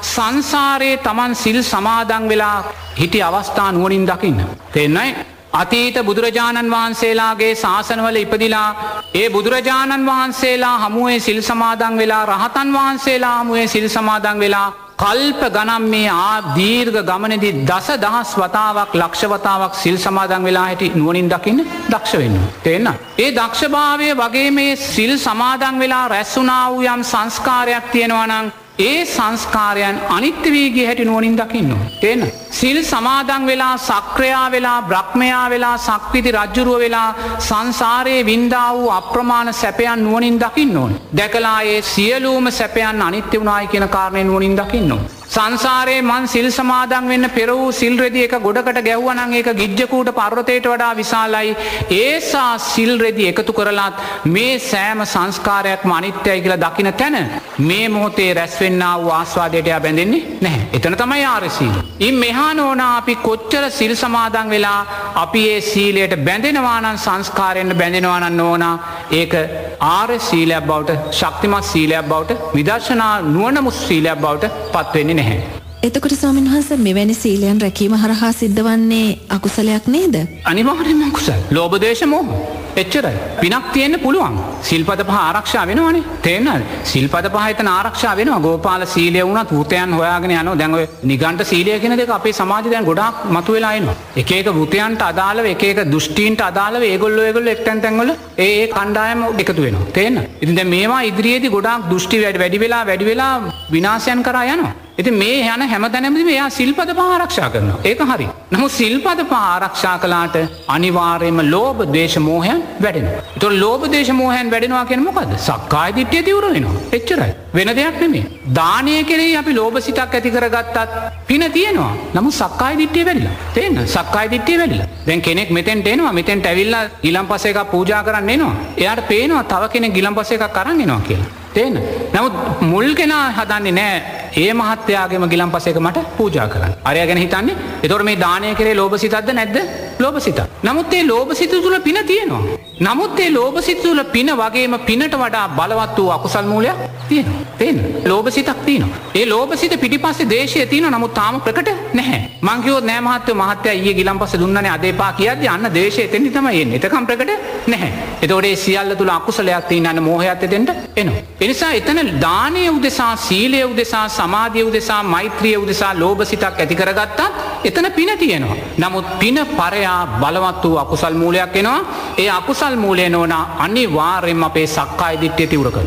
සංසාරේ Taman සිල් සමාදන් වෙලා හිටි අවස්ථා නුවණින් දකින්න. තේන්නයි? අතීත බුදුරජාණන් වහන්සේලාගේ ශාසනවල ඉපදිලා ඒ බුදුරජාණන් වහන්සේලා හමුවේ සිල් සමාදන් වෙලා රහතන් වහන්සේලා හමුවේ සිල් සමාදන් වෙලා කල්ප ගණන් මේ ආ දීර්ඝ ගමනේදී දස දහස් වතාවක් ලක්ෂ වතාවක් සිල් සමාදන් වෙලා හිටි නුවණින් දකින්න දක්ෂ වෙන්න. තේරෙනවද? ඒ දක්ෂභාවය වගේ මේ සිල් සමාදන් වෙලා රැස් වුණා වූ යම් සංස්කාරයක් තියෙනවා නම් ඒ සංස්කාරයන් අනිත්‍ය වී ගිය හැටි නුවණින් දකින්න ඕනේ. තේරෙනවද? සිල් සමාදන් වෙලා සක්‍රියා වෙලා බ්‍රහ්මයා වෙලා සක්විති රජුරුව වෙලා සංසාරයේ වින්දා වූ අප්‍රමාණ සැපයන් නුවණින් දකින්න ඕනේ. දැකලා ඒ සියලුම සැපයන් අනිත්‍ය වුණායි කියන කාරණේ නුවණින් දකින්න ඕනේ. සංසාරයේ මං සිල් සමාදන් වෙන්න පෙර වූ සිල් රෙදි එක ගොඩකට ගැහුවා නම් ඒක ගිජ්ජකූට පර්වතයට වඩා විශාලයි. ඒසා සිල් රෙදි එකතු කරලත් මේ සෑම සංස්කාරයක්ම අනිත්‍යයි කියලා දකින තැන මේ මොහොතේ රැස් වෙන්නා වූ ආස්වාදයට යා බැඳෙන්නේ නැහැ. එතන තමයි ආර්ය සීලය. ඉන් මෙහා නෝනා අපි කොච්චර සිල් සමාදන් වෙලා අපි ඒ සීලයට බැඳෙනවා නම් සංස්කාරයෙන් බැඳෙනවා නම් නෝනා ඒක ආර්ය සීලයක් බවට ශක්තිමත් සීලයක් බවට විදර්ශනා නුවණ මුස් සීලයක් බවට පත් වෙන්නේ නැහැ. එතකොට ස්වාමීන් වහන්සේ මෙවැනි සීලයන් රැකීම හරහා සිද්ධ වන්නේ අකුසලයක් නේද? අනිවාර්යයෙන්ම අකුසල. ලෝභ දේශ මොහ. එච්චරයි. පිනක් තියෙන්න පුළුවන්. සිල්පද පහ ආරක්ෂා වෙනවනේ. තේරෙනවද? සිල්පද පහ එතන ආරක්ෂා වෙනවා. ගෝපාල සීලය වුණත් වෘතයන් හොයාගෙන යනවා. දැන් ඔය නිගණ්ඨ සීලය කියන දෙක අපේ සමාජේ දැන් ගොඩාක් මතුවලා එනවා. එක එක වෘතයන්ට අදාළව එක එක දෘෂ්ටීන්ට අදාළව ඒගොල්ලෝ ඒගොල්ලෝ එක් තැන් තැන් වල ඒ ඒ කණ්ඩායම එකතු වෙනවා. තේරෙනවද? ඉතින් දැන් මේවා ඉදිරියේදී ගොඩාක් දෘෂ්ටි වැඩි වැඩි වෙලා වැඩි වෙලා විනාශයන් කරා යනවා. ඉතින් මේ යන හැමතැනම එයා සිල්පද පහ ආරක්ෂා කරනවා. ඒක හරි. නමුත් සිල්පද පහ ආරක්ෂා කළාට අනිවාර්යයෙන්ම ලෝභ, ද්වේෂ, මෝහයන් වැඩෙනවා. ඒතකොට ලෝභ, ද්වේෂ, මෝහයන් වැඩෙනවා කියන්නේ මොකද්ද? සක්කාය දිට්ඨිය දියුර වෙනවා. එච්චරයි. වෙන දෙයක් නෙමෙයි. දානය කෙරෙහි අපි ලෝභ සිතක් ඇති කරගත්තත් පින තියෙනවා. නමුත් සක්කාය දිට්ඨිය වැඩිලා. තේන්න? සක්කාය දිට්ඨිය වැඩිලා. දැන් කෙනෙක් මෙතෙන්ට එනවා. මෙතෙන්ට ඇවිල්ලා ගිලම්පස එකක් පූජා කරන්න එනවා. එයාට පේනවා තව කෙනෙක් ගිලම්පස එකක් අරන් එනවා කියලා. තේන්න? නමුත් මුල් කෙනා හදන්නේ නැහැ. ඒ මහත්යාගේම ගිලම්පස එක මට පූජා කරන්න. අරයා ගැන හිතන්නේ. ඒතකොට මේ දානය කරේ ලෝභ සිතක්ද නැද්ද? ලෝභ සිතක්. නමුත් ඒ ලෝභ සිත තුල පින තියෙනවා. නමුත් ඒ ලෝභ සිත තුල පින වගේම පිනට වඩා බලවත් වූ අකුසල් මූලයක් තියෙනවා. තේන්න? ලෝභ සිතක් තියෙනවා. ඒ ලෝභ සිත පිටිපස්සේ ද්වේෂය තියෙනවා. නමුත් තාම ප්‍රකට නැහැ. මං කිව්වොත් නෑ මහත්යෝ මහත්යා ඊයේ ගිලම්පස දුන්නනේ අද එපා කියද්දි අන්න ද්වේෂය එතෙන්දි තමයි එන්නේ. එතකම් ප්‍රකට නැහැ. ඒතකොට ඒ සියල්ල තුල අකුසලයක් තියෙන අන්න මෝහයත් එතෙන්ට එනවා. ඒ නිසා එතන දානීය උදෙසා සීලය උදෙසා සමාධිය උදෙසා මෛත්‍රිය උදෙසා ලෝභ සිතක් ඇති කරගත්තත් එතන පින තියෙනවා. නමුත් පින පරයා බලවත් වූ අකුසල් මූලයක් එනවා. ඒ අකුසල් මූලය නෝනා අනිවාර්යයෙන්ම අපේ සක්කාය දිට්ඨිය තිවුර කරනවා.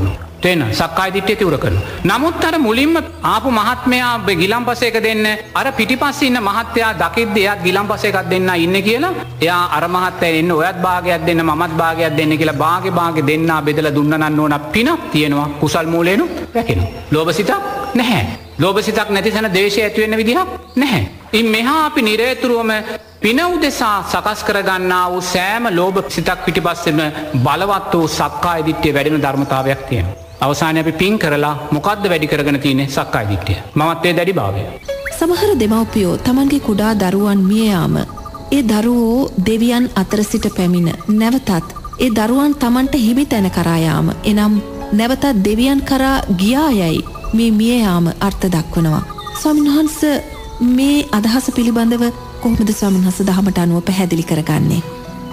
තේන සක්කාය දිට්ඨිය තිවුර කරනවා. නමුත් අර මුලින්ම ආපු මහත්මයා ගිලම්පස එක දෙන්න අර පිටිපස්සේ ඉන්න මහත්තයා දකිද්දී එයාත් ගිලම්පස එකක් දෙන්න ඉන්නේ කියලා එයා අර මහත්තයා එන්න ඔයත් භාගයක් දෙන්න මමත් භාගයක් දෙන්න කියලා භාගේ භාගේ දෙන්නා බෙදලා දුන්නනන්න ඕන පිනක් තියෙනවා කුසල් මූලේනු රැකෙනවා. ලෝභසිතක් නැහැ. ලෝභසිතක් නැති තැන ද්වේෂය ඇති වෙන්න විදිහක් නැහැ. ඉන් මෙහා අපි නිරේතුරුවම පින උදෙසා සකස් කරගන්නා වූ සෑම ලෝභ සිතක් පිටිපස්සෙම බලවත් වූ සක්කාය දිට්ඨිය වැඩෙන ධර්මතාවයක් තියෙනවා. අවසානයේ අපි පින් කරලා මොකද්ද වැඩි කරගෙන තියෙන්නේ සක්කාය දිට්ඨිය. මමත්වයේ දැඩි භාවය. සමහර දෙමව්පියෝ තමන්ගේ කුඩා දරුවන් මිය යාම ඒ දරුවෝ දෙවියන් අතර සිට පැමිණ නැවතත් ඒ දරුවන් තමන්ට හිමි තැන කරා යාම එනම් නැවතත් දෙවියන් කරා ගියා යයි මේ මිය යාම අර්ථ දක්වනවා. ස්වාමීන් වහන්සේ මේ අදහස පිළිබඳව කොහොමද ස්වාමීන් වහන්සේ දහමට අනුව පැහැදිලි කරගන්නේ?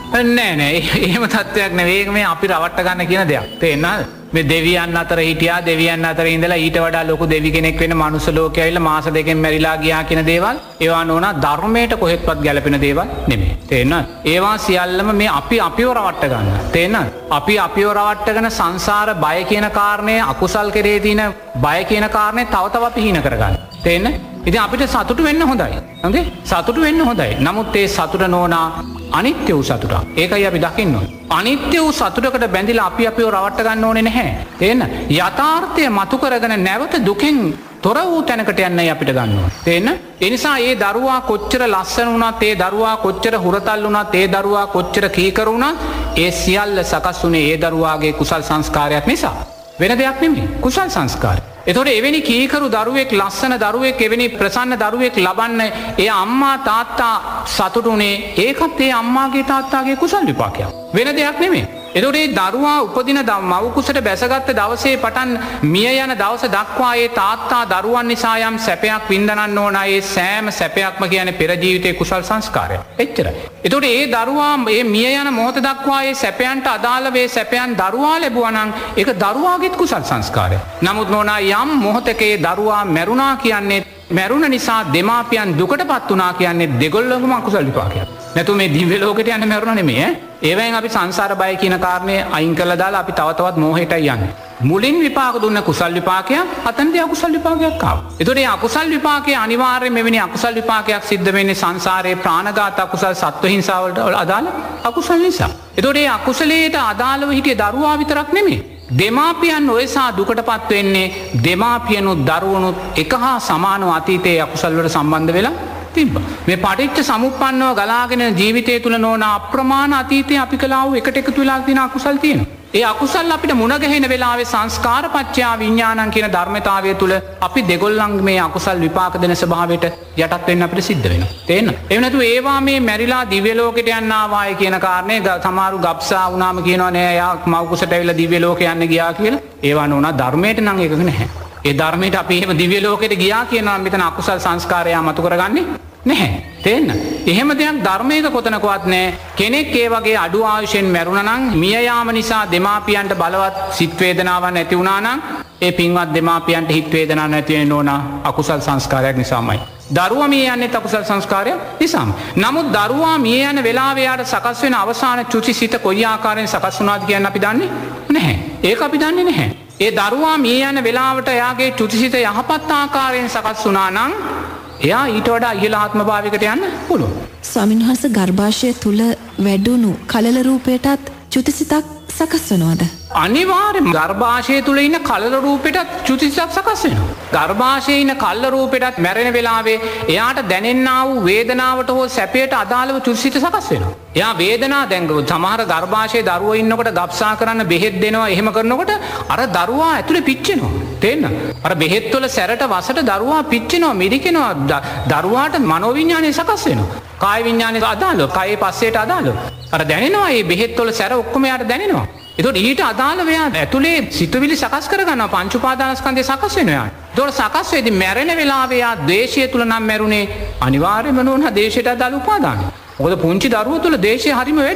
නෑ නෑ එහෙම තත්ත්වයක් නෙවෙයි මේ අපි රවට්ට ගන්න කියන දෙයක්. තේරෙනවද? මේ දෙවියන් අතර හිටියා දෙවියන් අතර ඉඳලා ඊට වඩා ලොකු දෙවි කෙනෙක් වෙන මනුස්ස ලෝකයේ ඇවිල්ලා මාස දෙකෙන් මැරිලා ගියා කියන දේවල් ඒවා නෝනා ධර්මයට කොහෙත්වත් ගැලපෙන දේවල් නෙමෙයි. තේරෙනවද? ඒවා සියල්ලම මේ අපි අපිව රවට්ට ගන්න. තේරෙනවද? අපි අපිව රවට්ටගෙන සංසාර බය කියන කාරණය අකුසල් කෙරේ තියෙන බය කියන කාරණය තව තව අපි හීන කරගන්න. තේරෙන්නේ? ඉතින් අපිට සතුටු වෙන්න හොඳයි. හරිද? සතුටු වෙන්න හොඳයි. නමුත් ඒ සතුට නෝනා අනිත්‍ය වූ සතුටක්. ඒකයි අපි දකින්න ඕනේ. අනිත්‍ය වූ සතුටකට බැඳිලා අපි අපිව රවට්ට ගන්න ඕනේ නැහැ. තේන්න? යථාර්ථය මතු කරගෙන නැවත දුකෙන් තොර වූ තැනකට යන්නයි අපිට ගන්න ඕනේ. තේන්න? ඒ නිසා ඒ දරුවා කොච්චර ලස්සන වුණත්, ඒ දරුවා කොච්චර හුරතල් වුණත්, ඒ දරුවා කොච්චර කීකරු වුණත්, ඒ සියල්ල සකස් වුණේ ඒ දරුවාගේ කුසල් සංස්කාරයක් නිසා. වෙන දෙයක් නෙමෙයි. කුසල් සංස්කාරය. එතකොට එවැනි කීකරු දරුවෙක් ලස්සන දරුවෙක් එවැනි ප්‍රසන්න දරුවෙක් ලබන්න ඒ අම්මා තාත්තා සතුටුුනේ ඒකත් ඒ අම්මාගේ තාත්තාගේ කුසල් විපාකයක්. වෙන දෙයක් නෙමෙයි. එතකොට ඒ දරුවා උපදින මව් කුසට බැසගත්ත දවසේ පටන් මිය යන දවස දක්වා ඒ තාත්තා දරුවන් නිසා යම් සැපයක් විඳනන්න ඕන. ඒ සෑම සැපයක්ම කියන්නේ පෙර ජීවිතයේ කුසල් සංස්කාරයක්. එච්චරයි. එතකොට ඒ දරුවා මේ මිය යන මොහොත දක්වා ඒ සැපයන්ට අදාළ වේ සැපයන් දරුවා ලැබුවා නම් ඒක දරුවාගේත් කුසල් සංස්කාරයක්. නමුත් නෝනා යම් මොහොතක ඒ දරුවා මැරුණා කියන්නේ මැරුණ නිසා දෙමාපියන් දුකටපත් වුණා කියන්නේ දෙගොල්ලෝගේම අකුසල විපාකයක්. නැතු මේ දිව්‍ය ලෝකෙට යන්න මැරුණා නෙමෙයි ඈ. ඒවෙන් අපි සංසාර බය කියන කාරණේ අයින් කරලා දාලා අපි තව තවත් මෝහයටයි යන්නේ. මුලින් විපාක දුන්න කුසල් විපාකයක් අතනදී අකුසල් විපාකයක් ආවා. ඒතකොට මේ අකුසල් විපාකයේ අනිවාර්යයෙන් මෙවැනි අකුසල් විපාකයක් සිද්ධ වෙන්නේ සංසාරයේ ප්‍රාණඝාත අකුසල් සත්ව හිංසාව වලට අදාළ අකුසල් නිසා. ඒතකොට මේ අකුසලයට අදාළව හිටිය දරුවා විතරක් නෙමෙයි. දෙමාපියන් ඔයසා දුකටපත් වෙන්නේ දෙමාපියනුත් දරුවනුත් එක හා සමානව අතීතයේ අකුසල් වලට සම්බන්ධ වෙලා තිබ්බා. මේ පටිච්ච සමුප්පන්නව ගලාගෙන ජීවිතය තුල නොවන අප්‍රමාණ අතීතයේ අපි කළා වූ එකට එකතු වෙලා තියෙන අකුසල් තියෙනවා. ඒ අකුසල් අපිට මුණ ගැහෙන වෙලාවේ සංස්කාරපච්චයා විඥානං කියන ධර්මතාවය තුල අපි දෙගොල්ලන් මේ අකුසල් විපාක දෙන ස්වභාවයට යටත් වෙන්න අපිට සිද්ධ වෙනවා. තේන්න? එහෙම නැතු ඒවා මේ මැරිලා දිව්‍ය ලෝකෙට යන්න ආවාය කියන කාරණේ සමහරු ගබ්සා වුණාම කියනවා නෑ යා මව් කුසට ඇවිල්ලා දිව්‍ය ලෝකෙ යන්න ගියා කියලා. ඒවා නෝනා ධර්මයට නම් එකක නැහැ. ඒ ධර්මයට අපි එහෙම දිව්‍ය ලෝකෙට ගියා කියනවා මෙතන අකුසල් සංස්කාරය මතු කරගන්නේ නැහැ. තේන්න? එහෙම දෙයක් ධර්මයක කොතනකවත් නැහැ. කෙනෙක් ඒ වගේ අඩු ආයුෂෙන් මැරුණා නම් මිය යාම නිසා දෙමාපියන්ට බලවත් සිත් වේදනාවක් නැති වුණා නම් ඒ පින්වත් දෙමාපියන්ට හිත වේදනාවක් නැති වෙන ඕනා අකුසල් සංස්කාරයක් නිසාමයි. දරුවා මිය යන්නේ අකුසල් සංස්කාරය නිසාම. නමුත් දරුවා මිය යන වෙලාවේ යාට සකස් වෙන අවසාන චුතිසිත කොයි ආකාරයෙන් සකස් වුණාද කියන අපි දන්නේ නැහැ. ඒක අපි දන්නේ නැහැ. ඒ දරුවා මිය යන වෙලාවට එයාගේ චුතිසිත යහපත් ආකාරයෙන් සකස් වුණා නම් එයා ඊට වඩා ඉහළ ආත්ම භාවයකට යන්න පුළුවන්. ස්වාමීන් වහන්සේ ගර්භාෂය තුල වැඩුණු කලල රූපයටත් චුතිසිතක් සකස් වෙනවද? අනිවාර්යයෙන්ම ගර්භාෂය තුල ඉන්න කලල රූපෙටත් චුතිසිතක් සකස් වෙනවා. ගර්භාෂයේ ඉන්න කලල රූපෙටත් මැරෙන වෙලාවේ එයාට දැනෙන්නා වූ වේදනාවට හෝ සැපයට අදාළව චුතිසිත සකස් වෙනවා. එයා වේදනාව දැන් සමහර ගර්භාෂයේ දරුවෝ ඉන්නකොට ගබ්සා කරන්න බෙහෙත් දෙනවා. එහෙම කරනකොට අර දරුවා ඇතුලේ පිච්චෙනවා. තේන්න? අර බෙහෙත් වල සැරට වසට දරුවා පිච්චෙනවා, මිරිකෙනවා. දරුවාට මනෝවිඤ්ඤාණය සකස් වෙනවා. කාය විඤ්ඤාණයට අදාළව, කායේ පස්සේට අදාළව. අර දැනෙනවා මේ බෙහෙත් වල සැර ඔක්කොම යාට දැනෙනවා. ඒතකොට ඊට අදාළව එයා ඇතුලේ සිතුවිලි සකස් කරගන්නවා. පංච උපාදානස්කන්ධය සකස් වෙනවා යාට. ඒතකොට සකස් වෙද්දී මැරෙන වෙලාවේ යා ද්වේෂය තුල නම් මැරුණේ අනිවාර්යයෙන්ම නෝනා ද්වේෂයට අදාළ උපාදානයි. මොකද පුංචි දරුවෝ තුල ද්වේෂය හරිම වැඩි.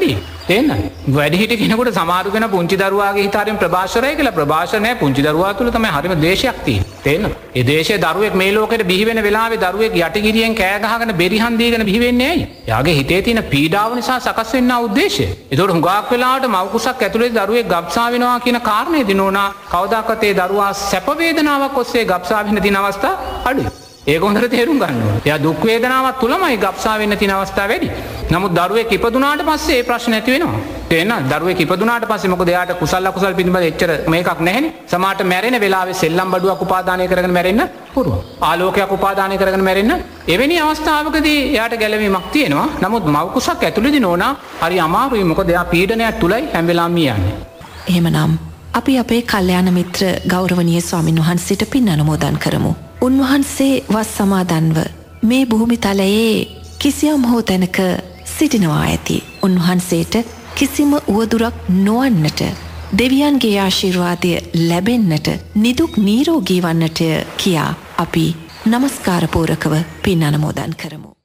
තේරෙනවද? වැඩිහිටි කෙනෙකුට සමහරු කෙනා පුංචි දරුවාගේ හිත හරියම ප්‍රභාෂරයි කියලා ප්‍රභාෂර නෑ පුංචි දරුවා තුළ තමයි හරියම දේශයක් තියෙන්නේ. තේරෙනවද? ඒ දේශයේ දරුවෙක් මේ ලෝකෙට බිහි වෙන වෙලාවේ දරුවෙක් යටිගිරියෙන් කෑ ගහගෙන බෙරිහන් දීගෙන බිහි වෙන්නේ ඇයි? එයාගේ හිතේ තියෙන පීඩාව නිසා සකස් වෙනා උද්දේශය. ඒතකොට හුඟක් වෙලාවට මව් කුසක් ඇතුලේ දරුවෙක් ගබ්සා වෙනවා කියන කාරණේ දිනෝනා කවදාකවත් ඒ දරුවා සැප වේදනාවක් ඔස්සේ ගබ්සා වෙන්න තියෙන අවස්ථා අඩුයි. ඒක හොඳට තේරුම් ගන්න ඕනේ. එයා දුක් වේදනාවක් තුලමයි ගබ්සා වෙන්න තියෙන අවස්ථා වැඩි. නමුත් දරුවෙක් ඉපදුනාට පස්සේ ඒ ප්‍රශ්න නැති වෙනවා. තේරෙනවද? දරුවෙක් ඉපදුනාට පස්සේ මොකද එයාට කුසල අකුසල පිළිබඳ එච්චර මේකක් නැහැනේ. සමහරට මැරෙන වෙලාවේ සෙල්ලම් බඩුවක් උපාදානය කරගෙන මැරෙන්න පුළුවන්. ආලෝකයක් උපාදානය කරගෙන මැරෙන්න එවැනි අවස්ථාවකදී එයාට ගැළවීමක් තියෙනවා. නමුත් මව් කුසක් ඇතුළේදී නෝනා හරි අමාරුයි. මොකද එයා පීඩනයක් තුලයි හැම වෙලාවෙම යන්නේ. එහෙමනම් අපි අපේ කල්යාණ මිත්‍ර ගෞරවනීය ස්වාමින් වහන්සේට පින් අනුමෝදන් කරමු. උන්වහන්සේ වස් සමාදන්ව මේ භූමිතලයේ කිසියම් හෝ තැනක සිටිනවා ඇති. උන්වහන්සේට කිසිම උවදුරක් නොවන්නට දෙවියන්ගේ ආශිර්වාදය ලැබෙන්නට නිදුක් නිරෝගී වන්නට කියා අපි නමස්කාර පූරකව පින් අනුමෝදන් කරමු.